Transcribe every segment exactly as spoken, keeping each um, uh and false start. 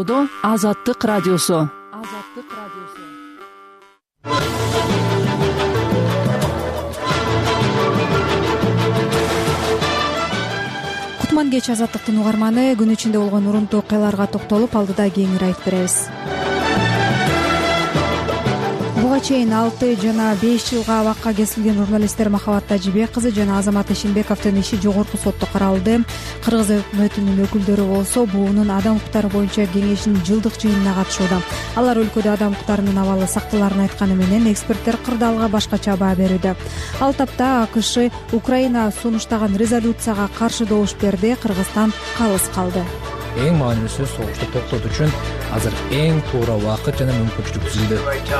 Токтоодо Азаттык радиосу. Азаттык радиосу. Кутман кеч Азаттыктын угарманы, күн ичинде болгон урунтуу окуяларга токтолуп, алдыда кеңири айтып беребиз. Буга чейин алты жана беш жылга абакка кесилген журналисттер Махабат Тажибек кызы жана Азамат Ишенбековдун иши жогорку сотто каралды. Кыргыз өкмөтүнүн өкүлдөрү болсо буунун адам укуктары боюнча кеңешинин жылдык жыйынына катышууда. Алар өлкөдө адам укуктарынын абалы сакталарын айтканы менен эксперттер кырдаалга башкача баа берүүдө. Ал тапта АКШ Украина сунуштаган резолюцияга каршы добуш берди, Кыргызстан калыс калды. Эң маанилүүсү согушту токтотуу үчүн азыр эң туура убакыт жана мүмкүнчүлүк түзүлдү.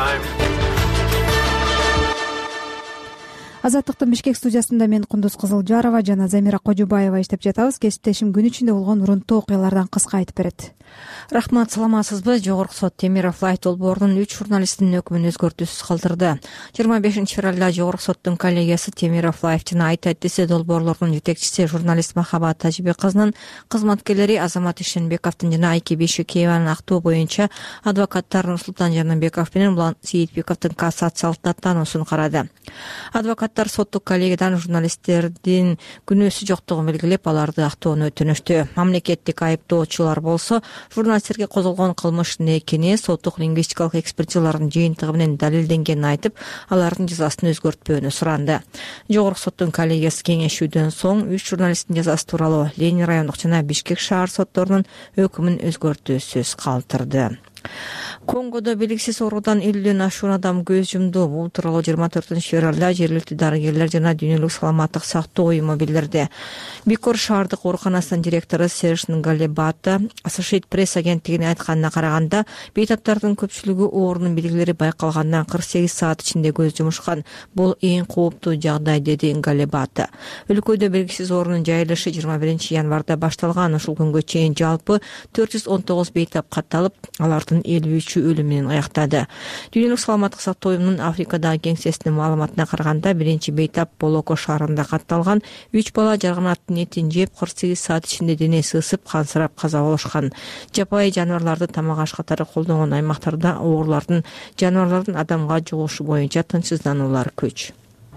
Азаттыктын Бишкек студиясында мен Кундуз Кызылжарова жана Замира Кожубаева иштеп жатабыз. Кесиптешим күн ичинде болгон урунтуу окуялардан кыска айтып берет. Рахмат, саламатсызбы? Жогорку сот Темиров Лайт долбоорунун үч журналисттин өкүмүн өзгөртүүсүз калтырды. жыйырма бешинчи февралда Жогорку соттун коллегиясы Темиров Лайт жана Айта Эдиси долбоорлорунун жетекчиси журналист Махабат Тажибек кызынын кызматкерлери Азамат Ишенбековдун жана Айке Бейшекееванын актоо боюнча адвокаттар Нурсултан Жаныбеков менен Улан Сейитбековдун кассациялык даттануусун карады. Адвокаттар соттук коллегиядан журналисттердин күнөөсү жоктугун белгилеп, аларды актоону өтүнүштү. Мамлекеттик айыптоочулар болсо журналисттерге козголгон кылмыштын экени соттук лингвистикалык экспертизалардын жыйынтыгы менен далилденгенин айтып, алардын жазасын өзгөртпөөнү суранды. Жогорку соттун коллегиясы кеңешүүдөн соң үч журналисттин жазасы тууралуу Ленин райондук жана Бишкек шаар сотторунун өкүмүн өзгөртүүсүз калтырды. Конгодо белгисиз оорудан элүүдөн ашуун адам көз жумду. Бул тууралуу жыйырма төртүнчү февралда жергиликтүү дарыгерлер жана дүйнөлүк саламаттык сактоо уюму билдирди. Бикор шаардык ооруканасынын директору Серж Нгалебата Associated Press агенттигине айтканына караганда, бейтаптардын көпчүлүгү оорунун белгилери байкалгандан кырк сегиз саат ичинде көз жумушкан. Бул эң кооптуу жагдай, деди Нгалебата. Өлкөдө белгисиз оорунун жайылышы жыйырма биринчи январда башталган. Ушул күнгө чейин жалпы төрт жүз он тогуз бейтап катталып, алардын элүү үчү өлүм менен аяктады. Дүйнөлүк саламаттык сактоо уюмунун Африкадагы кеңсесинин маалыматына караганда, биринчи бейтап Болоко шаарында катталган. үч бала жарганаттын этин жеп, кырк сегиз саат ичинде денеси ысып, кансырап каза болушкан. Жапайы жаныбарларды тамак аш катары колдонгон аймактарда оорулардын жаныбарлардын адамга жугушу боюнча тынчсыздануулар көч.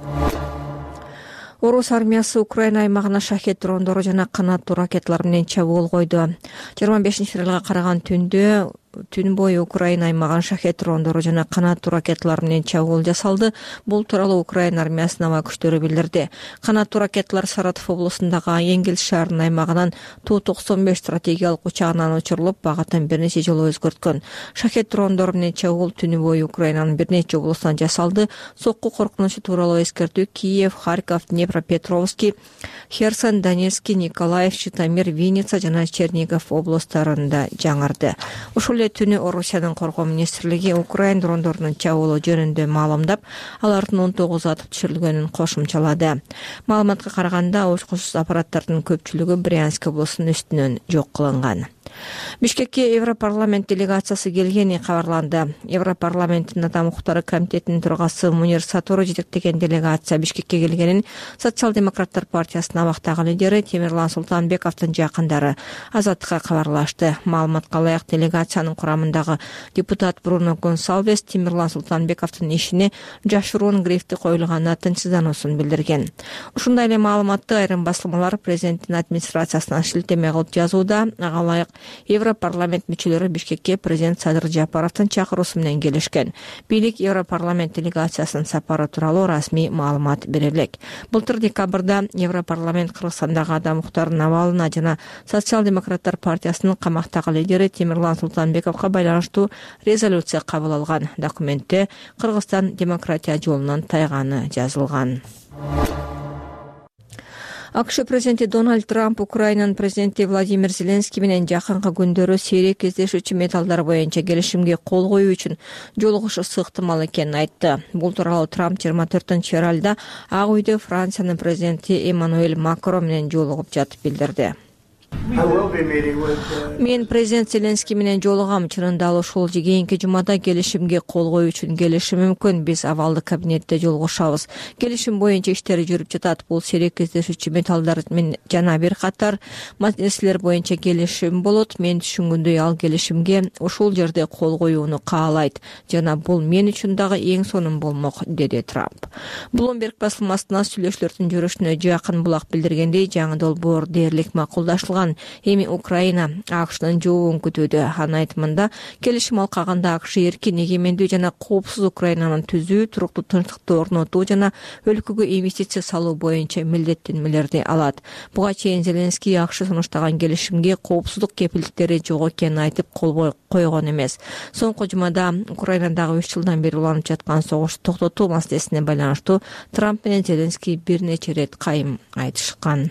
Орус армиясы Украина аймагына шахет дрондору жана канаттуу ракеталар менен чабуул койду. жыйырма бешинчи февралга караган түндө түн бою Украина аймагын шахет дрондору жана канаттуу ракеталар менен чабуул жасалды. Бул тууралуу Украина армиясынын аба күчтөрү билдирди. Канаттуу ракеталар Саратов облусундагы Энгельс шаарынын аймагынан Ту токсон беш стратегиялык учагынан учурулуп, багытын бир нече жолу өзгөрткөн. Шахет дрондору менен чабуул түнү бою Украинанын бир нече облусунан жасалды. Сокку коркунучу тууралуу эскертүү Киев, Харьков, Днепропетровский, Херсон, Донецк, Николаев, Житомир, Винница жана Чернигов облустарында жаңырды. Ушул эле түнү Орусиянын коргоо министрлиги Украина дрондорунун чабуулу жөнүндө маалымдап, алардын он тогузу атып түшүрүлгөнүн кошумчалады. Маалыматка караганда, учкусуз аппараттардын көпчүлүгү Брянск облусунун үстүнөн жок кылынган. Бишкекке Европарламент делегациясы келгени кабарланды. Европарламенттин адам укуктары комитетинин төрагасы Мунир Сатору жетектеген делегация Бишкекке келгенин Социал-демократтар партиясынын абактагы лидери Темирлан Султанбековдун жакындары Азаттыкка кабарлашты. Маалыматка ылайык, делегациянын курамындагы депутат Бруно Гонсалвес Темирлан Султанбековдун ишине жашыруун грифти коюлганына тынчсыздануусун билдирген. Ушундай эле маалыматты айрым басылмалар президенттин администрациясынан шилтеме кылып жазууда. Ага ылайык Европарламент мүчөлөрү Бишкекке президент Садыр Жапаровдун чакыруусу менен келишкен. Бийлик Европарламент делегациясынын сапары тууралуу расмий маалымат бере элек. Былтыр декабрда Европарламент Кыргызстандагы адам укуктарынын абалына жана Социал-демократтар партиясынын камактагы лидери Темирлан Султанбековго байланыштуу резолюция кабыл алган. Документте Кыргызстан демократия жолунан тайганы жазылган. АКШ президенти Дональд Трамп Украинанын президенти Владимир Зеленский менен жакынкы күндөрү сейрек кездешүүчү металлдар боюнча келишимге кол коюу үчүн жолугушуусу ыктымал экенин айтты. Бул тууралуу Трамп жыйырма төртүнчү февралда Ак үйдө Франциянын президенти Эммануэль Макрон менен жолугуп жатып билдирди. Мен президент Зеленский менен жолугам. Чынында ал ушул кийинки жумада келишимге кол коюу үчүн келиши мүмкүн. Биз абалдык кабинетте жолугушабыз. Келишим боюнча иштери жүрүп жатат. Бул серик кездешүүчү металлдар мен жана бир катар маселелер боюнча келишим болот. Мен түшүнгөндөй ал келишимге ушул жерде кол коюуну каалайт жана бул мен үчүн дагы эң сонун болмок, деди Трамп. Bloomberg басылмасына сүйлөшүүлөрдүн жүрүшүнө жакын булак билдиргендей, жаңы долбоор дээрлик макулдашылган. Эми Украина АКШнын жообун күтүүдө. Анын айтымында, келишим алкагында АКШ эркин, эгемендүү жана коопсуз Украинанын түзүү, туруктуу тынчтыкты орнотуу жана өлкөгө инвестиция салуу боюнча милдеттенмелерди алат. Буга чейин Зеленский АКШ сунуштаган келишимге коопсуздук кепилдиктери жок экенин айтып кол койгон эмес. Соңку жумада Украинадагы үч жылдан бери уланып жаткан согушту токтотуу маселесине байланыштуу Трамп менен Зеленский бир нече ирет кайым айтышкан.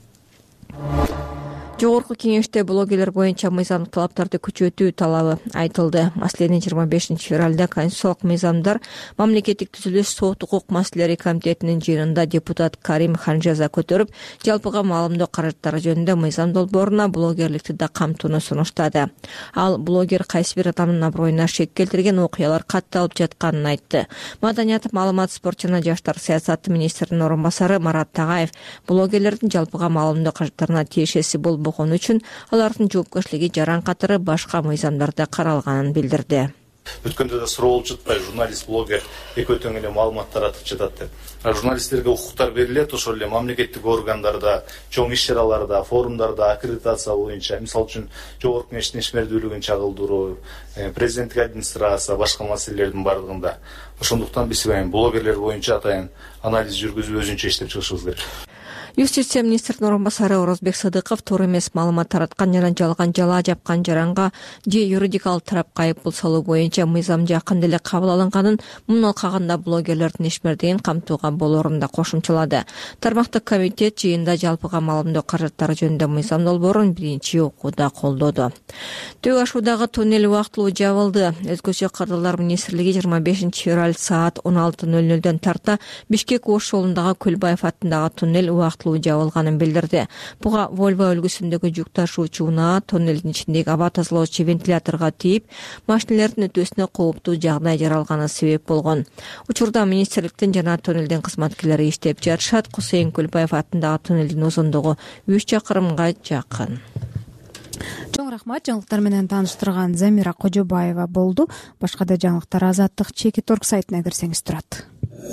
Жогорку кеңеште блогерлер боюнча мыйзамдык талаптарды күчөтүү талабы айтылды. Маселени жыйырма бешинчи февралда Конституциялык мыйзамдар мамлекеттик түзүлүш сот укук маселелери комитетинин жыйынында депутат Карим Ханжаза көтөрүп, жалпыга маалымдоо каражаттары жөнүндө мыйзам долбооруна блогерликти да камтууну сунуштады. Ал блогер кайсы бир адамдын аброюна шек келтирген окуялар катталып жатканын айтты. Маданият, маалымат, спорт жана жаштар саясаты министринин орун басары Марат Тагаев блогерлердин жалпыга маалымдоо каражаттарына тиешеси болбогон үчүн алардын жоопкерчилиги жаран катары башка мыйзамдарда каралганын билдирди. Өткөндө да суроо болуп жатпайбы, журналист, блогер экөө тең эле маалымат таратып жатат деп. Журналисттерге укуктар берилет, ошол эле мамлекеттик органдарда, чоң иш чараларда, форумдарда аккредитация боюнча, мисалы үчүн жогорку кеңештин ишмердүүлүгүн чагылдыруу, президенттик администрация, башка маселелердин бардыгында. Ошондуктан биз блогерлер боюнча атайын анализ жүргүзүп өзүнчө иштеп чыгышыбыз керек. Юстиция министринин орун басары Орозбек Садыков туура эмес маалымат тараткан жана жалган жала жапкан жаранга же юридикалык тарапка айыппул салуу боюнча мыйзам жакында эле кабыл алынганын, муну алкагында блогерлердин ишмердигин камтууга болоорун да кошумчалады. Тармактык комитет жыйында жалпыга маалымдоо каражаттары жөнүндө мыйзам долбоорун биринчи окууда колдоду. Төгү ашуудагы туннель убактылуу жабылды. Өзгөчө кырдырлар министрлиги жыйырма бешинчи февраль саат он алты ноль нөлдөн тарта Бишкек Ош жолундагы Көлбаев атындагы туннель убактылуу жабылганын билдирди. Буга Volvo үлгүсүндөгү жүк ташуучу унаа тоннелдин ичиндеги аба тазалоочу вентиляторго тийип, машиналардын өтүүсүнө кооптуу жагдай жаралганы себеп болгон. Учурда министрликтин жана тоннелдин кызматкерлери иштеп жатышат. Кусейин Көлбаев атындагы тоннелдин узундугу үч чакырымга жакын. Чоң рахмат, жаңылыктар менен тааныштырган Замира Кожобаева болду. Башка да жаңылыктар Азаттык Чекит орг сайтына кирсеңиз турат.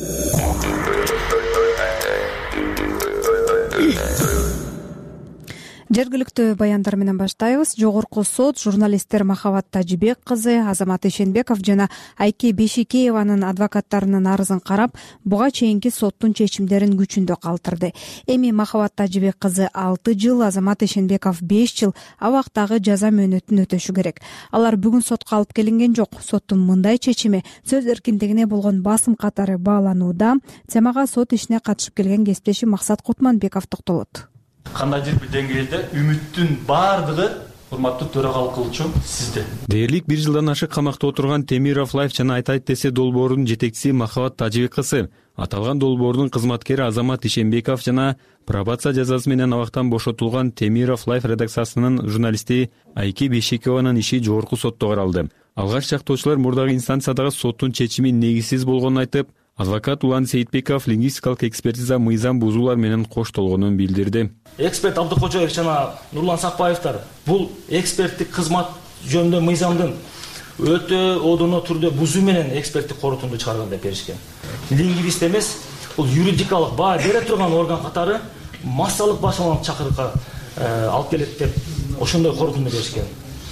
Жергиликтүү баяндар менен баштайбыз. Жогорку сот журналисттер Махабат Тажибек кызы, Азамат Ишенбеков жана Айке Бешикееванын адвокаттарынын арызын карап, буга чейинки соттун чечимдерин күчүндө калтырды. Эми Махабат Тажибек кызы алты жыл, Азамат Ишенбеков беш жыл абактагы жаза мөөнөтүн өтөшү керек. Алар бүгүн сотко алып келинген жок. Соттун мындай чечими сөз эркиндигине болгон басым катары бааланууда. Темага сот ишине катышып келген кесиптеши Максат Кутманбеков токтолот. Кандайдыр бир деңгээлде үмүттүн баардыгы урматтуу төрагалык кылуучу сизде. Дээрлик бир жылдан ашык камакта отурган Темиров Лайф жана Айтайт десе долбоорунун жетекчиси Махабат Тажибек кызы, аталган долбоордун кызматкери Азамат Ишенбеков жана пробация жазасы менен абактан бошотулган Темиров Лайф редакциясынын журналисти Айке Бешикееванын иши жогорку сотто каралды. Алгач жактоочулар мурдагы инстанциядагы соттун чечими негизсиз болгонун айтып, адвокат Улан Сейитбеков лингвистикалык экспертиза мыйзам бузуулар менен коштолгонун билдирди. Эксперт Абдыкожоев жана Нурлан Сакбаевтар бул эксперттик кызмат жөнүндө мыйзамдын өтө одоно түрдө бузуу менен эксперттик корутунду чыгарган деп беришкен. Лингвист эмес, бул юридикалык баа бере турган орган катары массалык башаланып чакырыкка алып келет деп ошондой корутунду беришкен.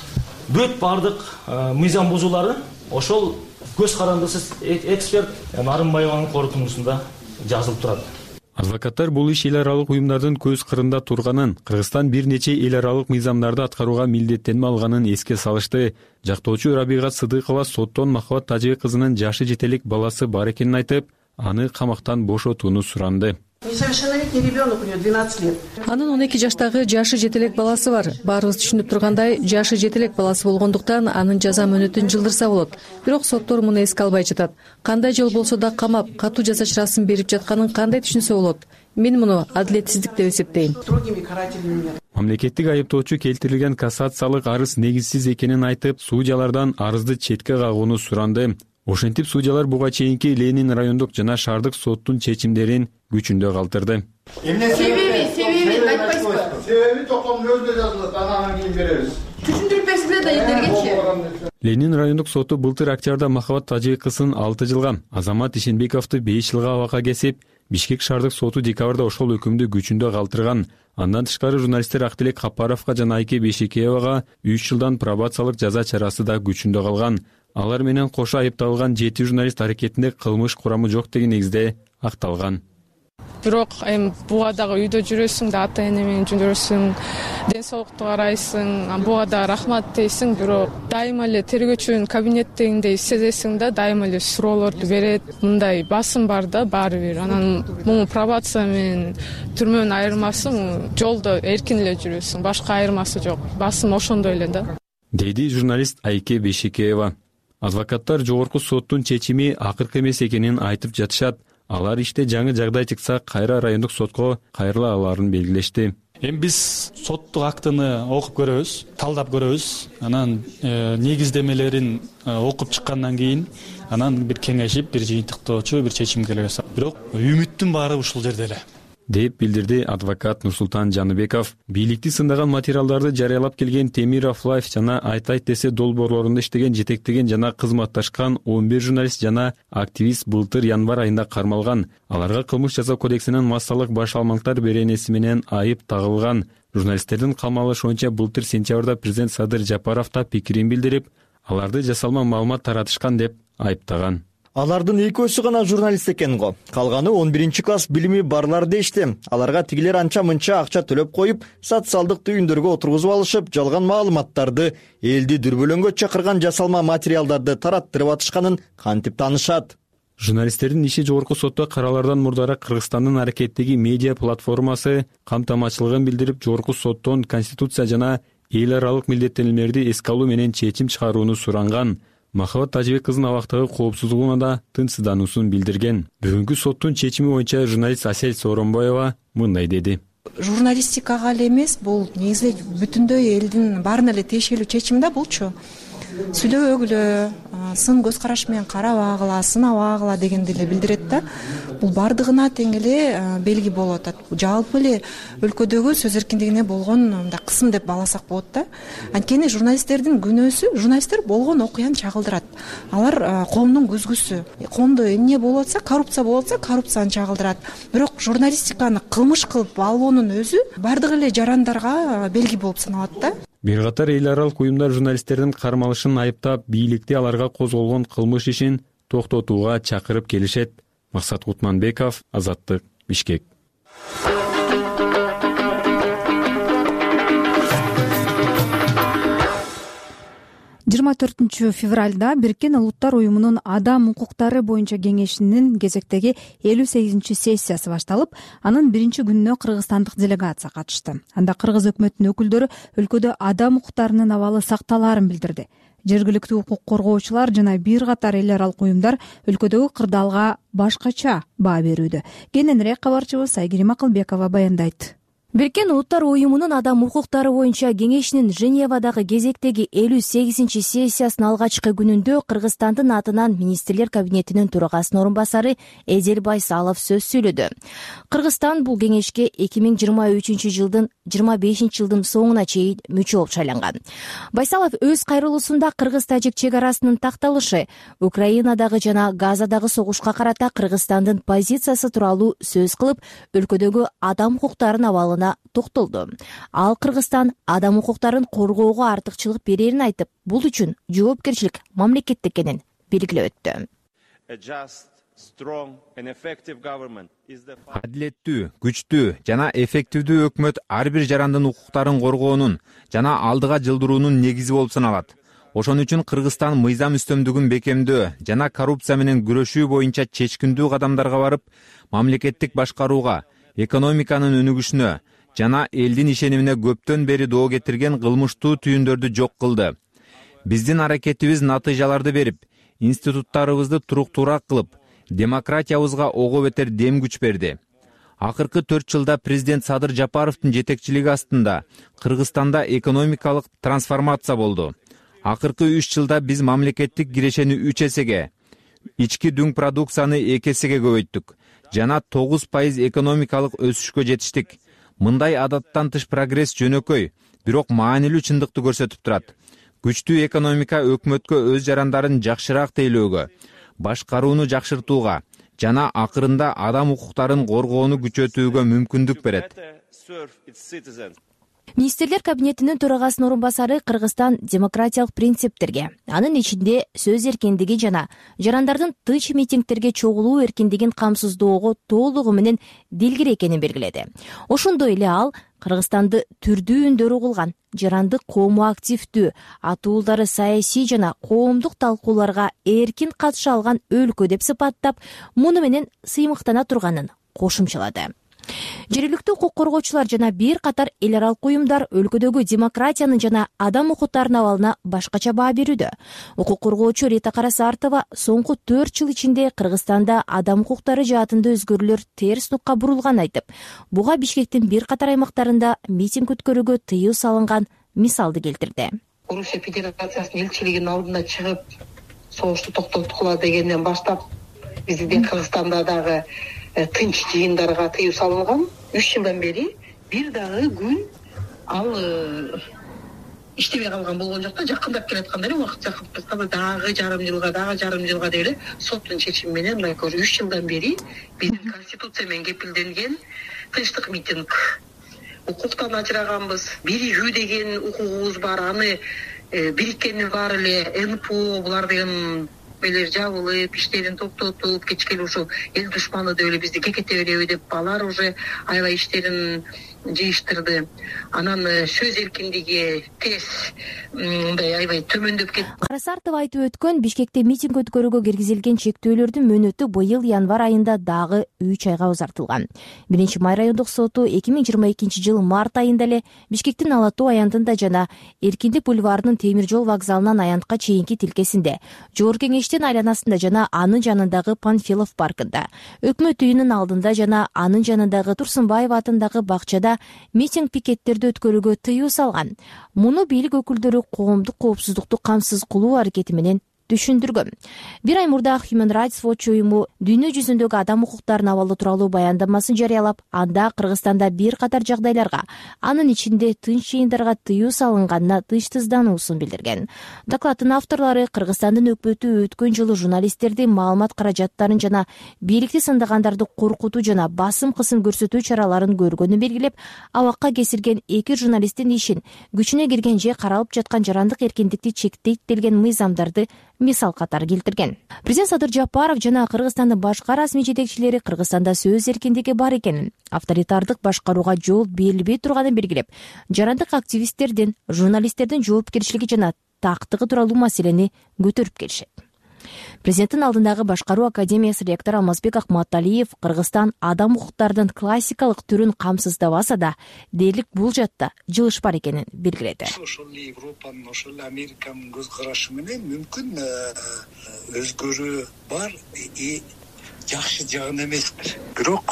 Бүт бардык мыйзам бузуулары ошол көз карандысыз эксперт Нарымбаеванын корутундусунда жазылып турат. Адвокаттар бул иш эл аралык уюмдардын көз кырында турганын, Кыргызстан бир нече эл аралык мыйзамдарды аткарууга милдеттенме алганын эске салышты. Жактоочу Рабига Сыдыкова соттон Махабат Тажибек кызынын жашы жетелик баласы бар экенин айтып, аны камактан бошотууну суранды. Несовершеннолетний ребенок, у него двенадцать лет. Анын он эки жаштагы жашы жетелек баласы бар. Баарыбыз түшүнүп тургандай, жашы жетелек баласы болгондуктан анын жаза мөөнөтүн жылдырса болот. Бирок соттор муну эске албай жатат. Кандай жол болсо да камап, катуу жаза чарасын берип жатканын кандай түшүнсө болот? Мен муну адилетсиздик деп эсептейм. Мамлекеттик айыптоочу келтирилген кассациялык арыз негизсиз экенин айтып, судьялардан арызды четке кагууну суранды. Ошентип судьялар буга чейинки Ленин райондук жана шаардык соттун чечимдерин күчүндө калтырды. Себеби, себебин айтпайсызбы? Себеби токтомдун өзүндө жазылат, анан кийин беребиз. Түшүндүрүп да элдергечи. Ленин райондук соту былтыр октябрда Махабат Тажибек кызын алты жылга, Азамат Ишенбековду беш жылга абакка кесип, Бишкек шаардык соту декабрда ошол өкүмдү күчүндө калтырган. Андан тышкары журналисттер Актилек Капаровго жана Айке Бешекеевага үч жылдан пробациялык жаза чарасы да күчүндө калган. Алар менен кошо айыпталган жети журналист аракетинде кылмыш курамы жок деген негизде акталган. Бирок эми буга дагы үйдө жүрөсүң да, ата эне менен жүрөсүң, ден соолукту карайсың, буга да рахмат дейсиң, бирок дайыма эле тергөөчүнүн кабинеттегиндей сезесиң да, дайыма эле суроолорду берет, мындай басым бар да баары бир. Анан муну пробация менен түрмөнүн айырмасы жолдо эркин эле жүрөсүң, башка айырмасы жок. Басым ошондой эле да. Деди журналист Айке Бешекеева. Адвокаттар жогорку соттун чечими акыркы эмес экенин айтып жатышат. Алар иште жаңы жагдай чыкса, кайра райондук сотко кайрыла аларын белгилешти. Эми биз соттук актыны окуп көрөбүз, талдап көрөбүз. Анан э, негиздемелерин э, окуп чыккандан кийин анан бир кеңешип, бир жыйынтыктоочу бир чечимге келебиз. Бирок үмүттүн баары ушул жерде эле, деп билдирди адвокат Нурсултан Жаныбеков. Бийликти сындаган материалдарды жарыялап келген Темиров Лайф жана Айтайт десе долбоорлорунда иштеген, жетектеген жана кызматташкан он бир журналист жана активист былтыр январь айында кармалган. Аларга кылмыш жаза кодексинин массалык баш алмактар беренеси менен айып тагылган. Журналисттердин камалышы боюнча былтыр сентябрда президент Садыр Жапаров да пикирин билдирип, аларды жасалма маалымат таратышкан деп айыптаган. Алардын экөөсү гана журналист экен го. Калганы он биринчи класс билими барлар дешти. Аларга тигилер анча-мынча акча төлөп коюп, социалдык түйүндөргө отургузуп алышып, жалган маалыматтарды, элди дүрбөлөңгө чакырган жасалма материалдарды тараттырып атышканын кантип таанышат. Журналисттердин иши жогорку сотто каралардан мурдараак Кыргызстандын аракеттеги медиа платформасы камтамачылыгын билдирип, жогорку соттон конституция жана эл аралык милдеттенүүлөрдү эске алуу менен чечим чыгарууну суранган. Махабат Тажибек кызын абактагы коопсуздугуна да тынчсыздануусун билдирген. Бүгүнкү соттун чечими боюнча журналист Асель Сооронбаева мындай деди. Журналистикага эле эмес, бул негизи бүтүндөй элдин баарына эле тиешелүү чечим да булчу. Сүйлөбөгүлө, сын көз караш менен карабагыла, сынабагыла дегенди эле билдирет да. Бул бардыгына тең эле белги болуп атат. Жалпы эле өлкөдөгү сөз эркиндигине болгон мындай кысым деп бааласак болот да. Анткени журналисттердин күнөөсү, журналисттер болгон окуяны чагылдырат. Алар коомдун көзгүсү. Коомдо эмне болуп атса, коррупция болуп атса, коррупцияны чагылдырат. Бирок журналистиканы кылмыш кылып алуунун өзү бардык эле жарандарга белги болуп саналат да. Бир катар эл аралык уюмдар журналисттердин кармалышын айыптап, бийликти аларга козголгон кылмыш ишин токтотууга чакырып келишет. Максат Кутманбеков, Азаттык, Бишкек. жыйырма төртүнчү февралда Бириккен Улуттар уюмунун адам укуктары боюнча кеңешинин кезектеги элүү сегизинчи сессиясы башталып, анын биринчи күнүнө кыргызстандык делегация катышты. Анда кыргыз өкмөтүнүн өкүлдөрү өлкөдө адам укуктарынын абалы сакталаарын билдирди. Жергиликтүү укук коргоочулар жана бир катар эл аралык уюмдар өлкөдөгү кырдаалга башкача баа берүүдө. Кененирээк кабарчыбыз Айгерим Акылбекова баяндайт. Бириккен Улуттар уюмунун адам укуктары боюнча кеңешинин Женевадагы кезектеги элүү сегизинчи сессиясынын алгачкы күнүндө Кыргызстандын атынан министрлер кабинетинин төрагасынын орун басары Эзел Байсалов сөз сүйлөдү. Кыргызстан бул кеңешке эки миң жыйырма үчүнчү жылдын жыйырма бешинчи жылдын соңуна чейин мүчө болуп шайланган. Байсалов өз кайрылуусунда кыргыз-тажик чек арасынын такталышы, Украинадагы жана Газадагы согушка карата Кыргызстандын позициясы тууралуу сөз кылып, өлкөдөгү адам укуктарынын абалын токтолду. Ал Кыргызстан адам укуктарын коргоого артыкчылык берерин айтып, бул үчүн жоопкерчилик мамлекеттик экенин белгилеп өттү. Адилеттүү, күчтүү жана эффективдүү өкмөт ар бир жарандын укуктарын коргоонун жана алдыга жылдыруунун негизи болуп саналат. Ошон үчүн Кыргызстан мыйзам үстөмдүгүн бекемдөө жана коррупция менен күрөшүү боюнча чечкиндүү кадамдарга барып, мамлекеттик башкарууга, экономиканын өнүгүшүнө жана элдин ишенимине көптөн бери доо кетирген кылмыштуу түйүндөрдү жок кылды. Биздин аракетибиз натыйжаларды берип, институттарыбызды туруктуураак кылып, демократиябызга ого бетер дем күч берди. акыркы төрт жылда президент Садыр Жапаровдун жетекчилиги астында Кыргызстанда экономикалык трансформация болду. Акыркы үч жылда биз мамлекеттик кирешени үч эсеге, ички дүң продукцияны эки эсеге көбөйттүк жана тогуз пайыз экономикалык өсүшкө жетиштик. Мындай адаттан тыш прогресс жөнөкөй, бирок маанилүү чындыкты көрсөтүп турат. Күчтүү экономика өкмөткө өз жарандарын жакшыраак тейлөөгө, башкарууну жакшыртууга жана акырында адам укуктарын коргоону күчөтүүгө мүмкүндүк берет. Министрлер кабинетинин төрагасынын орун басары Кыргызстан демократиялык принциптерге, анын ичинде сөз эркиндиги жана жарандардын тынч митингдерге чогулуу эркиндигин камсыздоого толугу менен дилгир экенин белгиледи. Ошондой эле ал Кыргызстанды түрдүү үндөрү кылган, жарандык коому активдүү, атуулдары саясий жана коомдук талкууларга эркин катыша алган өлкө деп сыпаттап, муну менен сыймыктана турганын кошумчалады. Жергиликтүү укук коргоочулар жана бир катар эл аралык уюмдар өлкөдөгү демократиянын жана адам укуктарынын абалына башкача баа берүүдө. Укук коргоочу Рита Карасартова соңку төрт жыл ичинде Кыргызстанда адам укуктары жаатында өзгөрүүлөр терс нукка бурулганын айтып, буга Бишкектин бир катар аймактарында митинг өткөрүүгө тыюу салынган мисалды келтирди. Орусия Федерациясынын элчилигинин алдына чыгып, согушту токтоткула дегенден баштап биздин Кыргызстанда дагы тынч жыйындарга тыюу салынган. Үч жылдан бери бир дагы күн ал иштебей калган болгон жок да, жакындап келатканда эле убакыт жакындап келатканда дагы жарым жылга дагы жарым жылга деп эле соттун чечими менен мындай көрү үч жылдан бери биздин конституция менен кепилденген тынчтык митинг укуктан ажыраганбыз. Биригүү деген укугубуз бар, аны бириккендин баары эле эн пэ о булар деген элер жабылып, иштерин токтотуп, кечке ушул эл душманы деп эле бизди кекете береби деп алар уже аябай иштерин жыйыштырды. Анан сөз эркиндиги тез мындай аябай төмөндөп кетти. Карасартова айтып өткөн, Бишкекте митинг өткөрүүгө киргизилген чектөөлөрдүн мөөнөтү быйыл январь айында дагы үч айга узартылган. Биринчи май райондук соту эки миң жыйырма экинчи жыл март айында эле Бишкектин Ала Тоо аянтында жана Эркиндик бульварынын темир жол вокзалынан аянтка чейинки тилкесинде, Жогорку Кеңештин айланасында жана анын жанындагы Панфилов паркында, Өкмөт үйүнүн алдында жана анын жанындагы Турсунбаев атындагы бакчада митинг пикеттерди өткөрүүгө тыюу салган. Муну бийлик өкүлдөрү коомдук коопсуздукту камсыз кылуу аракети менен түшүндүргөн. Бир ай мурда Human Rights Watch уюму дүйнө жүзүндөгү адам укуктарынын абалы тууралуу баяндамасын жарыялап, анда Кыргызстанда бир катар жагдайларга, анын ичинде тынч жыйындарга тыюу салынганына тынчсыздануусун билдирген. Докладдын авторлору Кыргызстандын өкмөтү өткөн жылы журналисттердин маалымат каражаттарын жана бийликти сындагандарды коркутуу жана басым кысым көрсөтүү чараларын көргөнүн белгилеп, абакка кесирген эки журналисттин ишин, күчүнө кирген же каралып жаткан жарандык эркиндикти чектейт делген мыйзамдарды мисал катары келтирген. Президент Садыр Жапаров жана Кыргызстандын башка расмий жетекчилери Кыргызстанда сөз эркиндиги бар экенин, авторитардык башкарууга жол берилбей турганын белгилеп, жарандык активисттердин, журналисттердин жоопкерчилиги жана тактыгы тууралуу маселени көтөрүп келишет. Президенттин алдындагы башкаруу академиясы ректору Алмазбек Акматалиев Кыргызстан адам укуктарынын классикалык түрүн камсыздабаса да, дээрлик бул жатта жылыш бар экенин белгиледи. Ошол Европанын, ошол Американын көз карашы менен мүмкүн өзгөрүү бар, жакшы жагын эмеспир. Бирок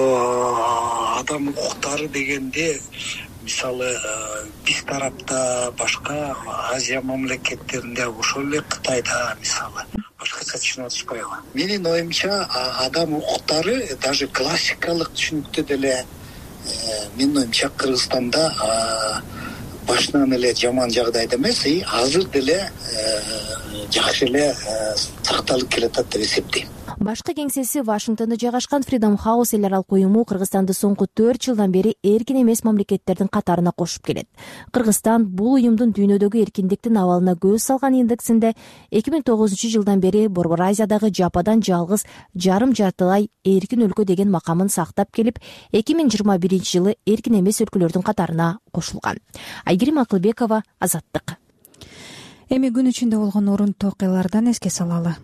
адам укуктары дегенде мисалы биз тарапта, башка Азия мамлекеттеринде, ошол эле Кытайда мисалы башкача түшүнүп атышпайбы? Менин оюмча адам укуктары даже классикалык түшүнүктө деле менин оюмча Кыргызстанда башынан эле жаман жагдайда эмес, азыр деле жакшы эле сакталып келатат деп эсептейм. Башкы кеңсеси Вашингтондо жайгашкан Freedom House эл аралык уюму Кыргызстанды соңку төрт жылдан бери эркин эмес мамлекеттердин катарына кошуп келет. Кыргызстан бул уюмдун дүйнөдөгү эркиндиктин абалына көз салган индексинде эки миң тогузунчу жылдан бери Борбор Азиядагы жападан жалгыз жарым жартылай эркин өлкө деген макамын сактап келип, эки миң жыйырма биринчи жылы эркин эмес өлкөлөрдүн катарына кошулган. Айгерим Акылбекова, Азаттык. Эми күн ичинде болгон орунтуу окуялардан эске салалы.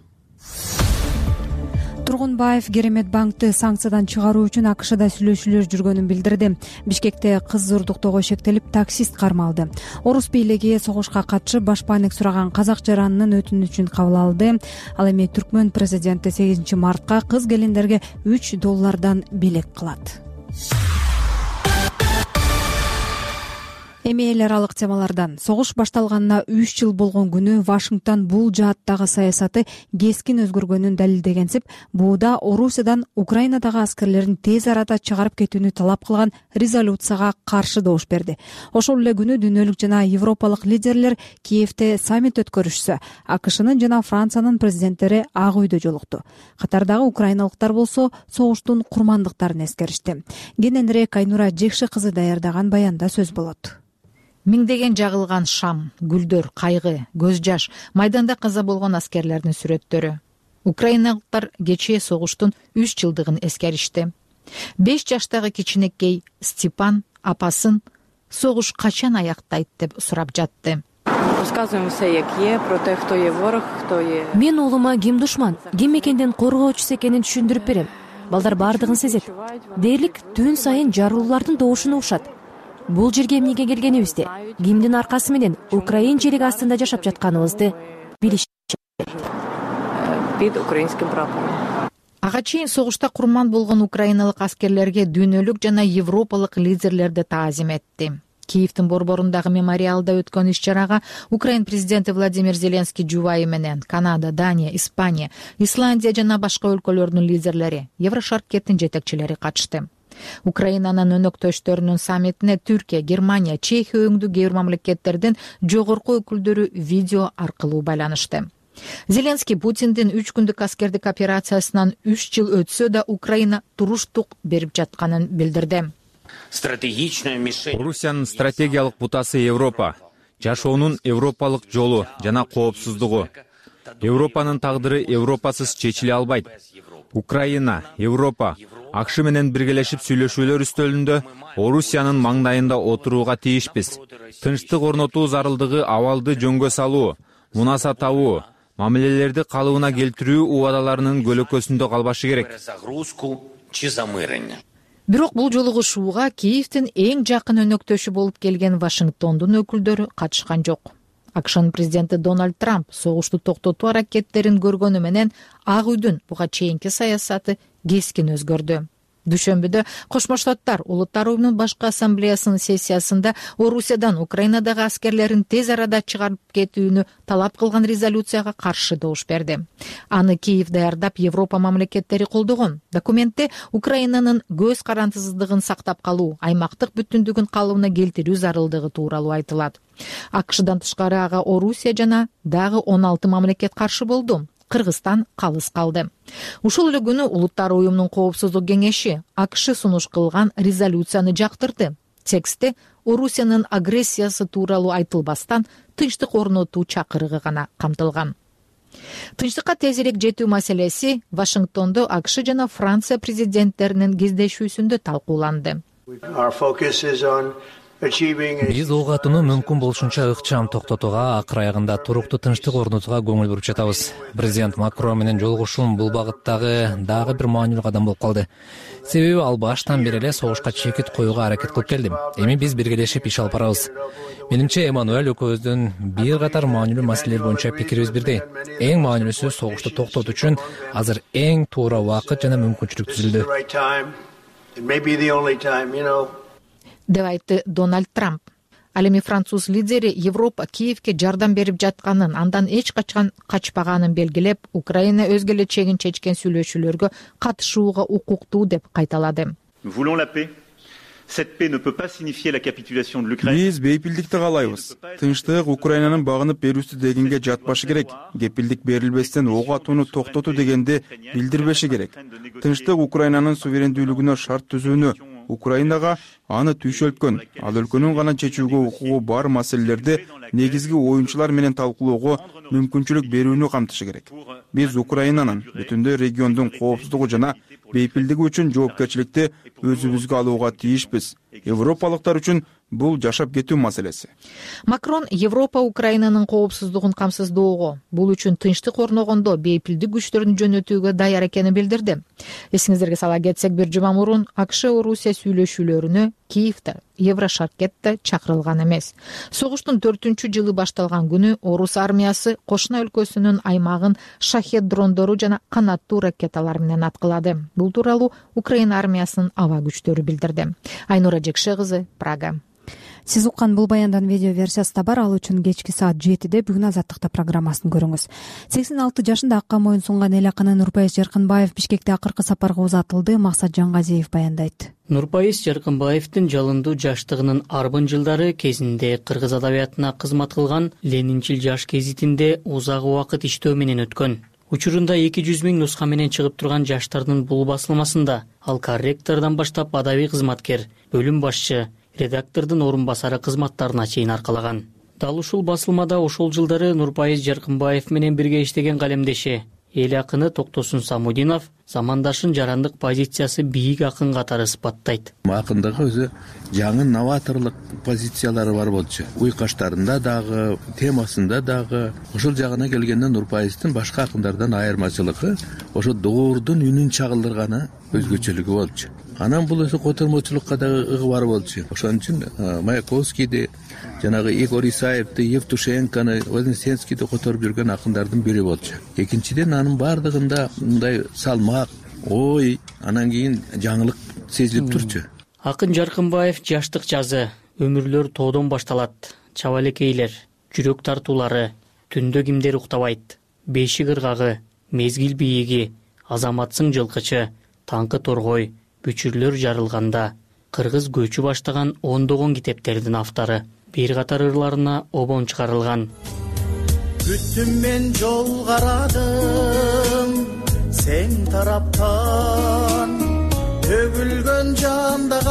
Тургунбаев Керемет банкты санкциядан чыгаруу үчүн АКШда сүйлөшүүлөр жүргөнүн билдирди. Бишкекте кыз зордуктоого шектелип таксист кармалды. Орус бийлиги согушка катышып башпаанек сураган казак жаранынын өтүнүчүн кабыл алды. Ал эми Түркмөн президенти сегизинчи мартка кыз келиндерге үч доллардан белек кылат. эми эл аралык темалардан. Согуш башталганына үч жыл болгон күнү Вашингтон бул жааттагы саясаты кескин өзгөргөнүн далилдегенсип, бууда Орусиядан Украинадагы аскерлерин тез арада чыгарып кетүүнү талап кылган резолюцияга каршы добуш берди. Ошол эле күнү дүйнөлүк жана европалык лидерлер Киевде саммит өткөрүшсө, АКШнын жана Франциянын президенттери Ак үйдө жолукту. Катардагы украиналыктар болсо согуштун курмандыктарын эскеришти. Кененирээк Айнура Жекши кызы даярдаган баянда сөз болот. Миңдеген жагылган шам, гүлдөр, кайгы, көз жаш, майданда каза болгон аскерлердин сүрөттөрү. Украиналыктар кечээ согуштун үч жылдыгын эскеришти. беш жаштагы кичинекей Степан апасын согуш качан аяктайт деп сурап жатты. Мен уулума ким душман, ким мекендин коргоочусу экенин түшүндүрүп берем. Балдар бардыгын сезет. Дээрлик түн сайын жарылуулардын добушун угушат. Бул жерге эмнеге келгенибизди, кимдин аркасы менен Украин жериги астында жашап жатканыбызды билишет. Ага чейин согушта курман болгон украиналык аскерлерге дүйнөлүк жана европалык лидерлерди таазим этти. Киевдин борборундагы мемориалда өткөн иш-чарага Украин президенти Владимир Зеленский жубайы менен Канада, Дания, Испания, Исландия жана башка өлкөлөрдүн лидерлери, Еврошаркеттин жетекчилери катышты. Украинанын өнөктөштөрүнүн саммитине Түркия, Германия, Чехия өңдүү кээ бир мамлекеттердин жогорку өкүлдөрү видео аркылуу байланышты. Зеленский Путиндин үч күндүк аскердик операциясынан үч жыл өтсө да Украина туруштук берип жатканын билдирди. Орусиянын стратегиялык бутасы Европа, жашоонун европалык жолу жана коопсуздугу. Европанын тагдыры Европасыз чечиле албайт. Украина, Европа, АКШ менен биргелешип сүйлөшүүлөр үстөлүндө Орусиянын маңдайында отурууга тийишпиз. Тынчтык орнотуу зарылдыгы абалды жөнгө салуу, мунаса табуу, мамилелерди калыбына келтирүү убадаларынын көлөкөсүндө калбашы керек. Бирок бул жолугу шууга Киевдин эң жакын өнөктөшү болуп келген Вашингтондун өкүлдөрү катышкан жок. АКШнын президенти Дональд Трамп согушту токтотуу аракеттерин көргөнү менен Ак үйдүн буга чейинки саясаты кескин өзгөрдү. Дүйшөмбүдө Кошмо Штаттар Улуттар уюмунун башкы ассамблеясынын сессиясында Орусиядан Украинадагы аскерлерин тез арада чыгарып кетүүнү талап кылган резолюцияга каршы добуш берди. Аны Киев даярдап Европа мамлекеттери колдогон. Документте Украинанын көз карандысыздыгын сактап калуу, аймактык бүтүндүгүн калыбына келтирүү зарылдыгы тууралуу айтылат. АКШдан тышкары ага Орусия жана дагы он алты мамлекет каршы болду. Кыргызстан калыс калды. Ушул эле күнү Улуттар уюмунун коопсуздук кеңеши АКШ сунуш кылган резолюцияны жактырды. Текстте Орусиянын агрессиясы тууралуу айтылбастан тынчтык орнотуу чакырыгы гана камтылган. Тынчтыкка тезирээк жетүү маселеси Вашингтондо АКШ жана Франция президенттеринин кездешүүсүндө талкууланды. Биз ок атууну мүмкүн болушунча ыкчам токтотууга, акыр аягында туруктуу тынчтык орнотууга көңүл буруп жатабыз. Президент Макрон менен жолугушуум бул багыттагы дагы бир маанилүү кадам болуп калды. Себеби ал баштан бери эле согушка чекит коюуга аракет кылып келди. Эми биз биргелешип иш алып барабыз. Менимче Эммануэль экөөбүздүн бир катар маанилүү маселелер боюнча пикирибиз бирдей. Эң маанилүүсү согушту токтотуу үчүн азыр эң туура убакыт жана мүмкүнчүлүк түзүлдү деп айтты Дональд Трамп. Ал эми француз лидери Европа Киевге жардам берип жатканын, андан эч качан качпаганын белгилеп, Украина өзгө эле чегин чечкен сүйлөшүүлөргө катышууга укуктуу деп кайталады. Биз бейпилдикти каалайбыз. Тынчтык Украинанын багынып берүүсү дегенге жатпашы керек. Кепилдик берилбестен ок атууну токтотуу дегенди билдирбеши керек. Тынчтык Украинанын суверендүүлүгүнө шарт түзүүнү, Украинага аны түйшөлткөн, ал өлкөнүн гана чечүүгө укугу бар маселелерди негизги оюнчулар менен талкуулоого мүмкүнчүлүк берүүнү камтышы керек. Биз Украинанын бүтүндөй региондун коопсуздугу жана бейпилдиги үчүн жоопкерчиликти өзүбүзгө алууга тийишпиз. Европалыктар үчүн бул жашап кетүү маселеси. Макрон Европа Украинанын коопсуздугун камсыздоого, бул үчүн тынчтык орногондо бейпилдик күчтөрүн жөнөтүүгө даяр экенин билдирди. Эсиңиздерге сала кетсек, бир жума мурун АКШ Орусия сүйлөшүүлөрүнө Киевде, Еврошаркетте чакырылган эмес. Согуштун төртүнчү жылы башталган күнү орус армиясы кошуна өлкөсүнүн аймагын шахет дрондору жана канаттуу ракеталар менен аткылады. Бул тууралуу Украина армиясынын аба күчтөрү билдирди. Айнура Жекше кызы, Прага. Сиз уккан бул баяндын видео версиясы да бар. Ал үчүн кечки саат жетиде Бүгүн азаттыкта программасын көрүңүз. сексен алты жашында акка моюн сунган эл акыны Нурпайыз Жаркынбаев Бишкекте акыркы сапарга узатылды. Максат Жангазиев баяндайт. Нурпайыз Жаркынбаевдин жалындуу жаштыгынын арбын жылдары кезинде кыргыз адабиятына кызмат кылган Ленинчил жаш гезитинде узак убакыт иштөө менен өткөн. Учурунда эки жүз миң нуска менен чыгып турган жаштардын бул басылмасында ал корректордон баштап адабий кызматкер, бөлүм башчы, редактордун орун басары кызматтарына чейин аркалаган. Дал ушул басылмада ошол жылдары Нурпайыз Жаркынбаев менен бирге иштеген калемдеши, эл акыны Токтосун Самудинов замандашын жарандык позициясы бийик акын катары сыпаттайт. Акындагы өзү жаңы новаторлук позициялары бар болчу. Уйкаштарында дагы, темасында дагы. Ошол жагына келгенде Нурпайыздын башка акындардан айырмачылыгы ошо доордун үнүн чагылдырганы өзгөчөлүгү болчу. Анан бул өзү котормочулукка да ыгыбар болчу. Ошон үчүн Маяковскийди, жанагы Игорь Исаевди, Евтушенкону, Вознесенскийди которуп жүргөн акындардын бири болчу. Экинчиден анын баардыгында мындай салмак, ой, анан кийин жаңылык сезилип турчу. Акын Жаркынбаев жаштык жазы, өмүрлөр тоодон башталат, чабалекейлер, жүрөк тартуулары, түндө кимдер уктабайт, бешик ыргагы, мезгил бийиги, азаматсың жылкычы, таңкы торгой, бүчүрлөр жарылганда, кыргыз көчү баштаган ондогон китептердин автору. Бир катар ырларына обон чыгарылган. Күттүм мен жол карадым, сен тараптан, төгүлгөн жанда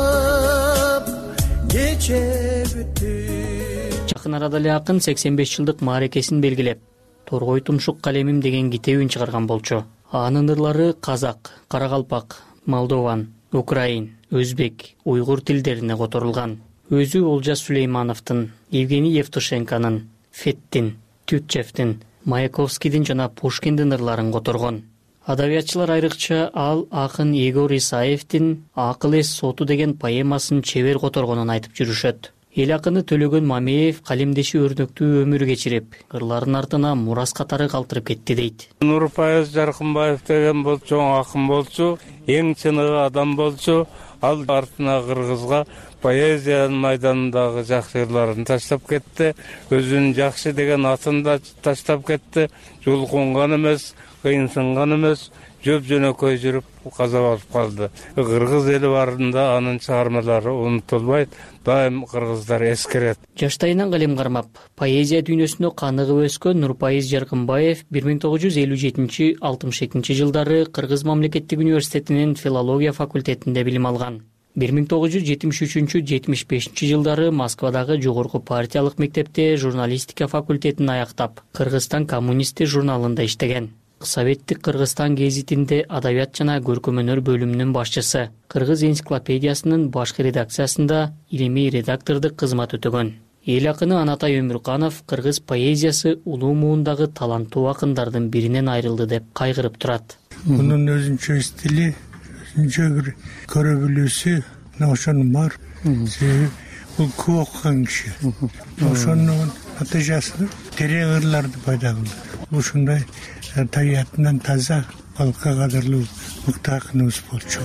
калып, кече бүттү. Жакын арада эле акын сексен беш жылдык маарекесин белгилеп, Торгой тумшук калемим деген китебин чыгарган болчу. Анын ырлары казак, каракалпак, молдован, украин, өзбек, уйгур тилдерине которулган. Өзү Олжас Сулеймановдун, Евгений Евтушенконун, Феттин, Тютчевдин, Маяковскийдин жана Пушкиндин ырларын которгон. Адабиятчылар айрыкча ал акын Игорь Исаевдин Акыл эс соту деген поэмасын чебер которгонун айтып жүрүшөт. Эл акыны Төлөгөн Мамеев калемдеши өрнөктүү өмүр кечирип, ырларын артына мурас катары калтырып кетти дейт. Нурпайыз Жаркынбаев деген бул чоң акын болчу, эң чыныгы адам болчу. Ал артына кыргызга поэзиянын майданындагы жакшы ырларын таштап кетти. Өзүнүн жакшы деген атын да таштап кетти. Жулкунган эмес, кыйынсынган эмес, жөп-жөнөкөй жүрүп каза болуп калды. Кыргыз эли барында анын чыгармалары унутулбайт, дайым кыргыздар эскерет. Жаштайынан калем кармап, поэзия дүйнөсүнө каныгып өскөн Нурпайыз Жаркынбаев бир миң тогуз жүз элүү жетинчи — алтымыш экинчи жылдары Кыргыз мамлекеттик университетинин филология факультетинде билим алган. бир миң тогуз жүз жетимиш үчүнчү — жетимиш бешинчи жылдары Москвадагы жогорку партиялык мектепте журналистика факультетин аяктап, Кыргызстан коммунисти журналында иштеген. Советтик Кыргызстан гезитинде адабият жана көркөмөнөр бөлүмүнүн башчысы, Кыргыз энциклопедиясынын башкы редакциясында илимий редактордук кызмат өтөгөн. Эл акыны Анатай Өмүрканов кыргыз поэзиясы улуу муундагы таланттуу акындардын биринен айрылды деп кайгырып турат. Мунун өзүнчө стили, өзүнчө бир көрө билүүсү ошонун бар. Себеби бул көп окуган киши. Ошонун натыйжасы терең ырларды пайда кылды. Ушундай табиятынан таза, халкка кадырлуу мыкты акыныбыз болчу.